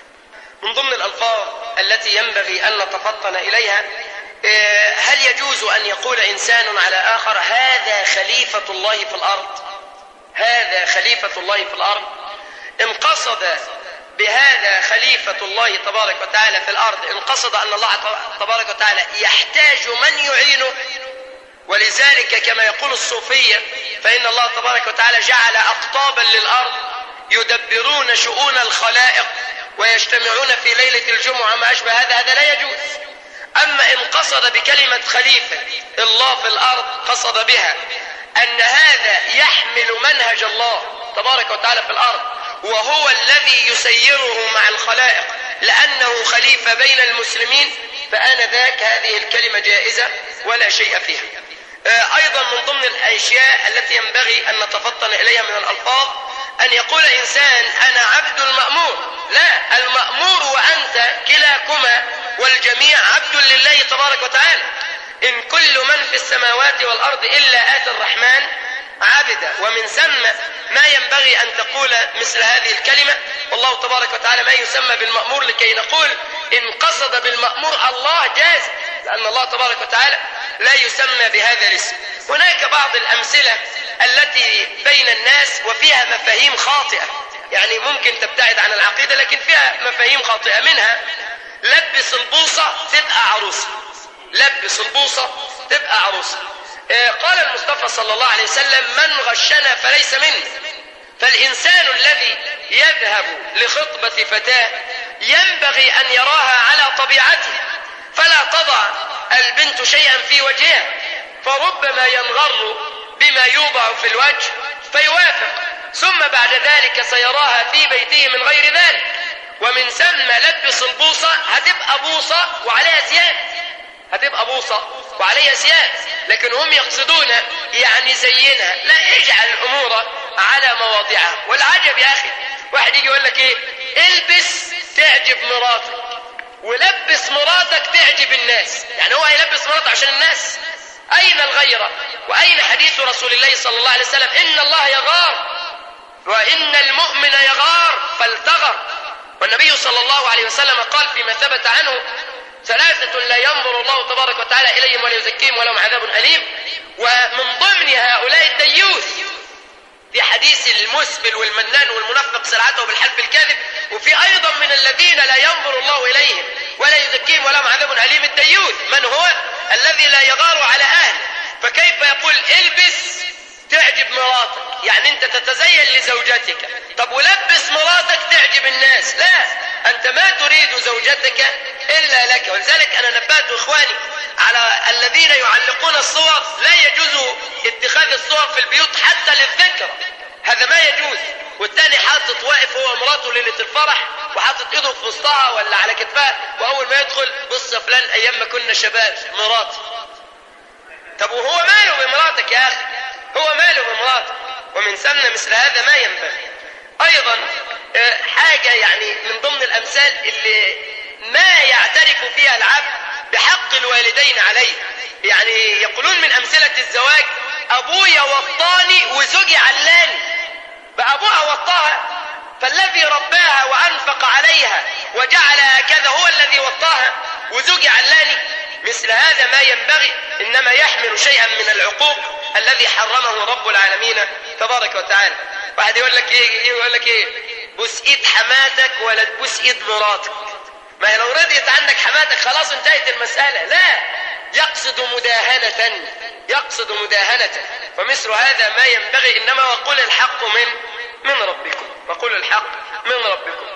من ضمن الالفاظ التي ينبغي ان نتفطن اليها، هل يجوز ان يقول انسان على اخر هذا خليفة الله في الارض؟ هذا خليفة الله في الارض. ان قصد بهذا خليفة الله تبارك وتعالى في الأرض، إن قصد أن الله تبارك وتعالى يحتاج من يعينه، ولذلك كما يقول الصوفية فإن الله تبارك وتعالى جعل أقطابا للأرض يدبرون شؤون الخلائق ويجتمعون في ليلة الجمعة ما أشبه هذا لا يجوز. أما إن قصد بكلمة خليفة الله في الأرض، قصد بها أن هذا يحمل منهج الله تبارك وتعالى في الأرض، وهو الذي يسيره مع الخلائق لأنه خليفة بين المسلمين، فآنذاك هذه الكلمة جائزة ولا شيء فيها. أيضا من ضمن الأشياء التي ينبغي أن نتفطن إليها من الألفاظ أن يقول إنسان أنا عبد المأمور. لا، المأمور وأنت كلاكما والجميع عبد لله تبارك وتعالى. إن كل من في السماوات والأرض إلا آتي الرحمن عبدا. ومن ثم ما ينبغي أن تقول مثل هذه الكلمة، والله تبارك وتعالى ما يسمى بالمأمور لكي نقول إن قصد بالمأمور الله جاز، لأن الله تبارك وتعالى لا يسمى بهذا الاسم. هناك بعض الأمثلة التي بين الناس وفيها مفاهيم خاطئة، يعني ممكن تبتعد عن العقيدة لكن فيها مفاهيم خاطئة، منها لبس البوصة تبقى عروسة، لبس البوصة تبقى عروسة. قال المصطفى صلى الله عليه وسلم من غشنا فليس منا. فالإنسان الذي يذهب لخطبة فتاة ينبغي أن يراها على طبيعته، فلا تضع البنت شيئا في وجهها، فربما ينغر بما يوضع في الوجه فيوافق، ثم بعد ذلك سيراها في بيته من غير ذلك. ومن ثم لبس البوصة هتبقى بوصة وعليها سيان، هتبقى بوصة وعليها سيان، لكن هم يقصدون يعني زينها. لا، اجعل الأمور على مواضعها. والعجب يا أخي، واحد يجي يقول لك إيه؟ البس تعجب مراتك، ولبس مراتك تعجب الناس. يعني هو هيلبس مراته عشان الناس؟ أين الغيرة؟ وأين حديث رسول الله صلى الله عليه وسلم إن الله يغار وإن المؤمن يغار فالتغر؟ والنبي صلى الله عليه وسلم قال فيما ثبت عنه ثلاثة لا ينظر الله تبارك وتعالى إليهم ولا يزكيهم ولهم عذاب أليم. ومن ضمن هؤلاء الديوث، في حديث المسبل والمنان والمنفق سلعته بالحلف الكاذب. وفي أيضا من الذين لا ينظر الله إليهم ولا يزكيهم ولهم عذاب أليم الديوث. من هو؟ الذي لا يغار على أهله. فكيف يقول البس تعجب مراتك؟ يعني أنت تتزين لزوجتك، طب ولبس مراتك تعجب الناس؟ لا، أنت ما تريد زوجتك إلا لك. ولذلك أنا نبهت إخواني على الذين يعلقون الصور، لا يجوز اتخاذ الصور في البيوت حتى للذكر، هذا ما يجوز. والتاني حاطط واقف هو مراته ليلة الفرح وحاطط ايده في وسطها ولا على كتفها، وأول ما يدخل بص يا فلان أيام ما كنا شباب مراتي. طب وهو ماله بمراتك يا أخي؟ هو ماله بمراتك؟ ومن ثم مثل هذا ما ينبغي. أيضا حاجة يعني من ضمن الأمثال اللي ما يعترف فيها العبد بحق الوالدين عليه، يعني يقولون من أمثلة الزواج أبويا وطاني وزوجي علاني. فأبوها وطاها، فالذي رباها وأنفق عليها وجعلها كذا هو الذي وطاها، وزوجي علاني. مثل هذا ما ينبغي، إنما يحمل شيئا من العقوق الذي حرمه رب العالمين تبارك وتعالى. واحد يقول لك ايه؟ يقول لك ايه؟ بوس ايد حماتك ولا تبوس ايد مراتك. ما هي لو رضيت عنك حماتك خلاص انتهت المسألة. لا، يقصد مداهنة، يقصد مداهنة. فمثل هذا ما ينبغي، إنما وقل الحق من ربكم، وقل الحق من ربكم.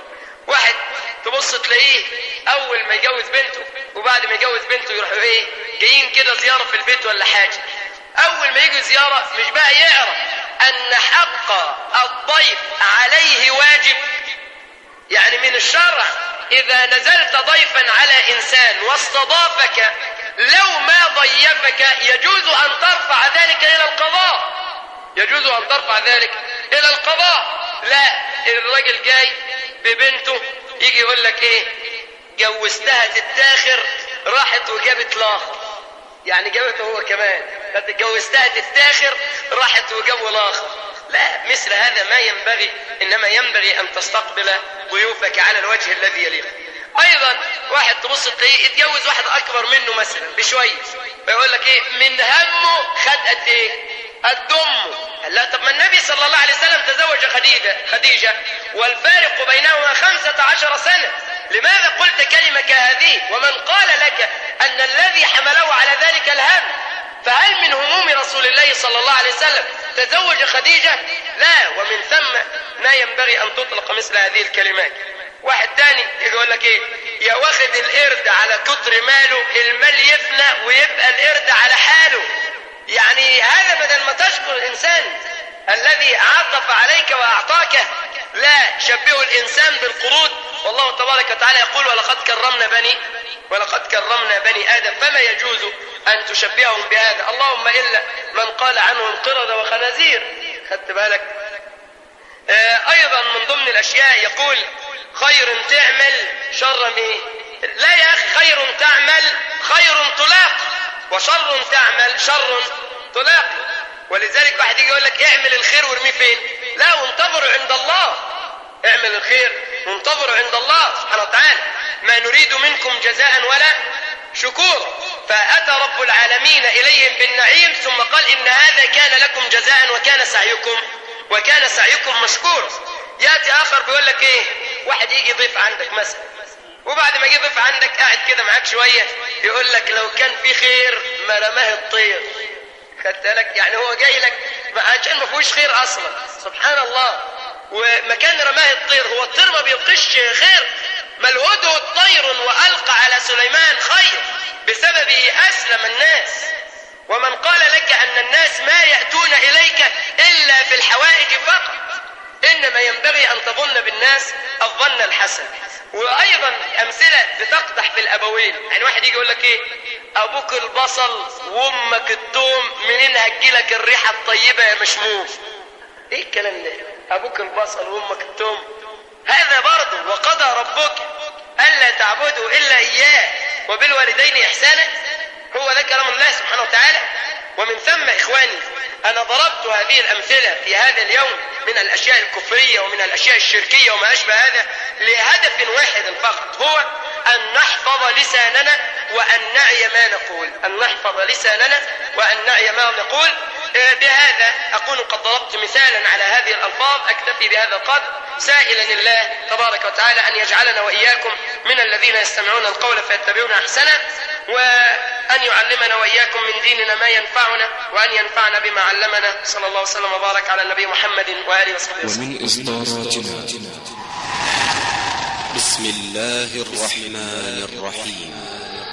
واحد تبص تلاقيه اول ما يجوز بنته وبعد ما يجوز بنته يروحوا ايه جايين كده زيارة في البيت ولا حاجة. اول ما يجي زيارة مش بقى يعرف ان حق الضيف عليه واجب. يعني من الشرع اذا نزلت ضيفا على انسان واستضافك لو ما ضيفك يجوز ان ترفع ذلك الى القضاء. يجوز ان ترفع ذلك الى القضاء. لا، الراجل جاي ببنته يجي يقول لك ايه جوزتها تتاخر راحت وجابت لاخر. يعني جابته هو كمان جوزتها تتاخر راحت وجابوا لاخر. لا، مثل هذا ما ينبغي. انما ينبغي ان تستقبل ضيوفك على الوجه الذي يليق. ايضا واحد تبص تلاقيه اتجوز واحد اكبر منه مثلا بشويه فيقول لك ايه من همه خد قد ايه قد امه. لا، طب ما النبي صلى الله عليه وسلم تزوج خديجه والفارق بينهما 15 سنه. لماذا قلت كلمه كهذه ومن قال لك ان الذي حمله على ذلك الهم؟ فهل من هموم رسول الله صلى الله عليه وسلم تزوج خديجه؟ لا. ومن ثم ما ينبغي ان تطلق مثل هذه الكلمات. واحد تاني يقول لك ايه يا واخد القرد على كتر ماله المال يفنى ويبقى القرد على حاله. يعني هذا بدل ما تشكر الانسان الذي عطف عليك واعطاك. لا، شبهوا الانسان بالقرود. والله تبارك وتعالى يقول ولقد كرمنا بني ادم فما يجوز ان تشبههم بهذا. اللهم الا من قال عنهم قردة وخنازير. خدت بالك؟ ايضا من ضمن الاشياء يقول خير تعمل شر ايه؟ لا يا اخي، خير تعمل خير تلاق وشر تعمل شر تلاق. ولذلك واحد يجي يقول لك اعمل الخير وارميه فين؟ لا، وانتظروا عند الله. اعمل الخير وانتظروا عند الله سبحانه وتعالى. ما نريد منكم جزاء ولا شكور. فأتى رب العالمين إليهم بالنعيم ثم قال إن هذا كان لكم جزاء وكان سعيكم مشكور. يأتي آخر بيقول لك إيه واحد يجي ضيف عندك مثلا وبعد ما يجي ضيف عندك قاعد كده معاك شوية يقول لك لو كان في خير ما رماه الطير. خدت لك؟ يعني هو جاي لك عشان ما فيهوش خير أصلا. سبحان الله. ومكان رماه الطير، هو الطير ما بيلقيش خير؟ ما الهدهد طير وألقى على سليمان خير بسببه أسلم الناس. ومن قال لك أن الناس ما يأتون إليك إلا في الحوائج فقط. إنما ينبغي أن تظن بالناس الظن الحسن. وأيضا أمثلة بتقدح في الأبوين. يعني واحد يجي يقول لك إيه أبوك البصل وأمك التوم منين هتجيلك الريحة الطيبة يا مشموم؟ إيه الكلام ده؟ أبوك البصل وأمك التوم. هذا برضه وقضى ربك ألا تعبدوا إلا إياه وبالوالدين إحسانا. هو ده كلام الله سبحانه وتعالى. ومن ثم إخواني أنا ضربت هذه الأمثلة في هذا اليوم من الأشياء الكفرية ومن الأشياء الشركية وما أشبه هذا لهدف واحد فقط، هو أن نحفظ لساننا وأن نعي ما نقول. أن نحفظ لساننا وأن نعي ما نقول. بهذا أكون قد ضربت مثالا على هذه الألفاظ. أكتفي بهذا القدر سائلا الله تبارك وتعالى أن يجعلنا وإياكم من الذين يستمعون القول فيتبعون أحسنه، وأن يعلمنا وإياكم من ديننا ما ينفعنا، وأن ينفعنا بما علمنا. صلى الله وسلم وبارك على النبي محمد وآله وصحبه وسلم. ومن إصداراتنا بسم الله الرحمن الرحيم.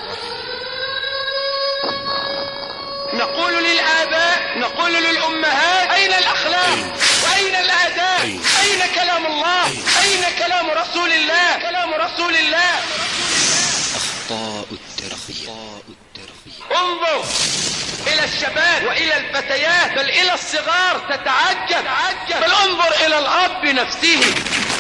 نقول للآباء، نقول للأمهات: أين الأخلاق؟ وأين الآداب؟ أين كلام الله؟ أين كلام رسول الله؟ كلام رسول الله. أخطاء التربية. انظر إلى الشباب وإلى الفتيات بل إلى الصغار تتعجب. بل انظر إلى الأب نفسه.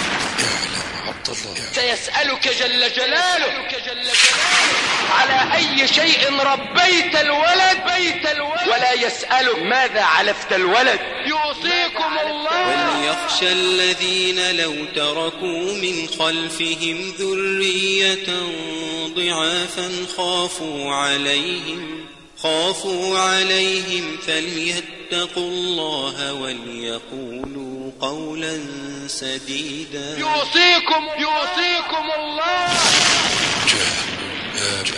سيسألك جل جلاله على أي شيء ربيت الولد ولا يسألك ماذا علفت الولد. يوصيكم الله. وليخشى الذين لو تركوا من خلفهم ذرية ضعافا خافوا عليهم فليتقوا الله وليقولوا قولا سديدا. يوصيكم الله.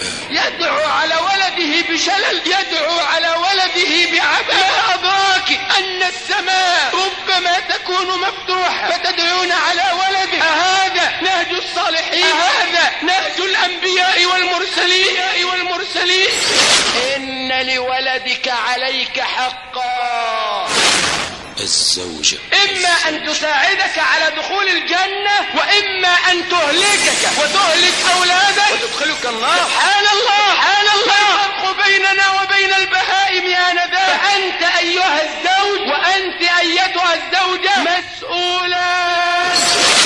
يدعو على ولده بشلل، يدعو على ولده بعبث. ما أدراك أن السماء ربما تكون مفتوحة فتدعون على ولده. أهذا نهج الصالحين؟ أهذا نهج الأنبياء والمرسلين؟ إن لولدك عليك حقا. الزوجة إما أن تساعدك على دخول الجنة، وإما أن تهلكك وتهلك أولادك وتدخلك النار. سبحان الله. ما الفرق بيننا وبين البهائم آنذاك؟ فأنت أيها الزوج وأنت أيتها الزوجة مسؤولان.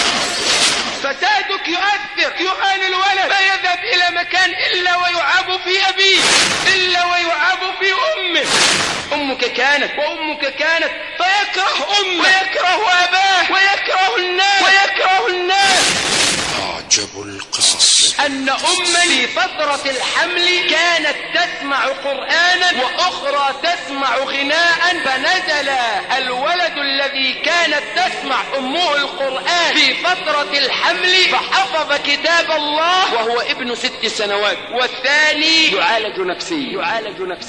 فسادك يؤثر، يهان الولد، لا يذهب إلى مكان إلا ويعاب في أبيه، إلا ويعاب في أمه. أمك كانت وأمك كانت، فيكره أمه ويكره أباه ويكره الناس. أعجب القصص أن أما في فترة الحمل كانت تسمع قرآنا وأخرى تسمع غناء، فنزل الولد الذي كانت تسمع أمه القرآن في فترة الحمل فحفظ كتاب الله وهو ابن 6 سنوات، والثاني يعالج نفسيا.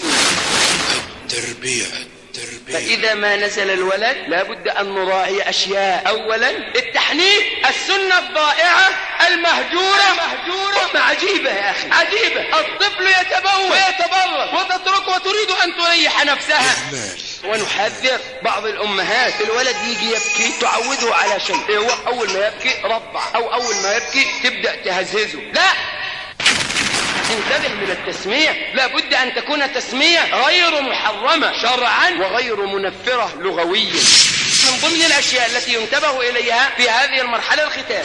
التربية. فإذا ما نزل الولد لابد أن نراعي أشياء. أولا التحنيك، السنة الضائعة المهجورة. أمة عجيبة يا أخي، عجيبة. الطفل يتبول ويتبرد وتتركه وتريد أن تريح نفسها. ونحذر بعض الأمهات، الولد يجي يبكي تعوده على شيء، هو أول ما يبكي رضع، أو أول ما يبكي تبدأ تهزهزه. لا، انتبه من التسمية. لابد أن تكون تسمية غير محرمة شرعا وغير منفرة لغويا. من ضمن الأشياء التي ينتبه إليها في هذه المرحلة الختان.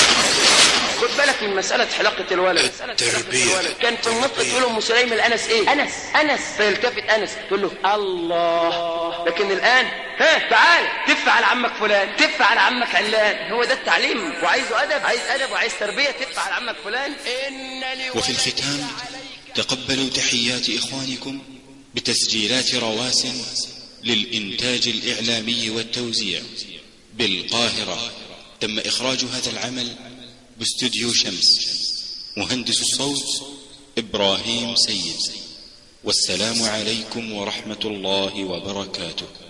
خد بالك من مسألة حلقة الولد. التربية. كان في النطق تقول له أم سليم الأنس إيه؟ أنس. فيلتفت أنس تقول له الله. لكن الآن تعال تف على عمك فلان، تف على عمك علان. هو ده التعليم، وعايزه أدب، عايز أدب وعايز تربية. تف على عمك فلان. وفي الختام تقبلوا تحيات إخوانكم بتسجيلات رواسن للإنتاج الإعلامي والتوزيع بالقاهرة. تم إخراج هذا العمل باستوديو شمس. مهندس الصوت إبراهيم سيد. والسلام عليكم ورحمة الله وبركاته.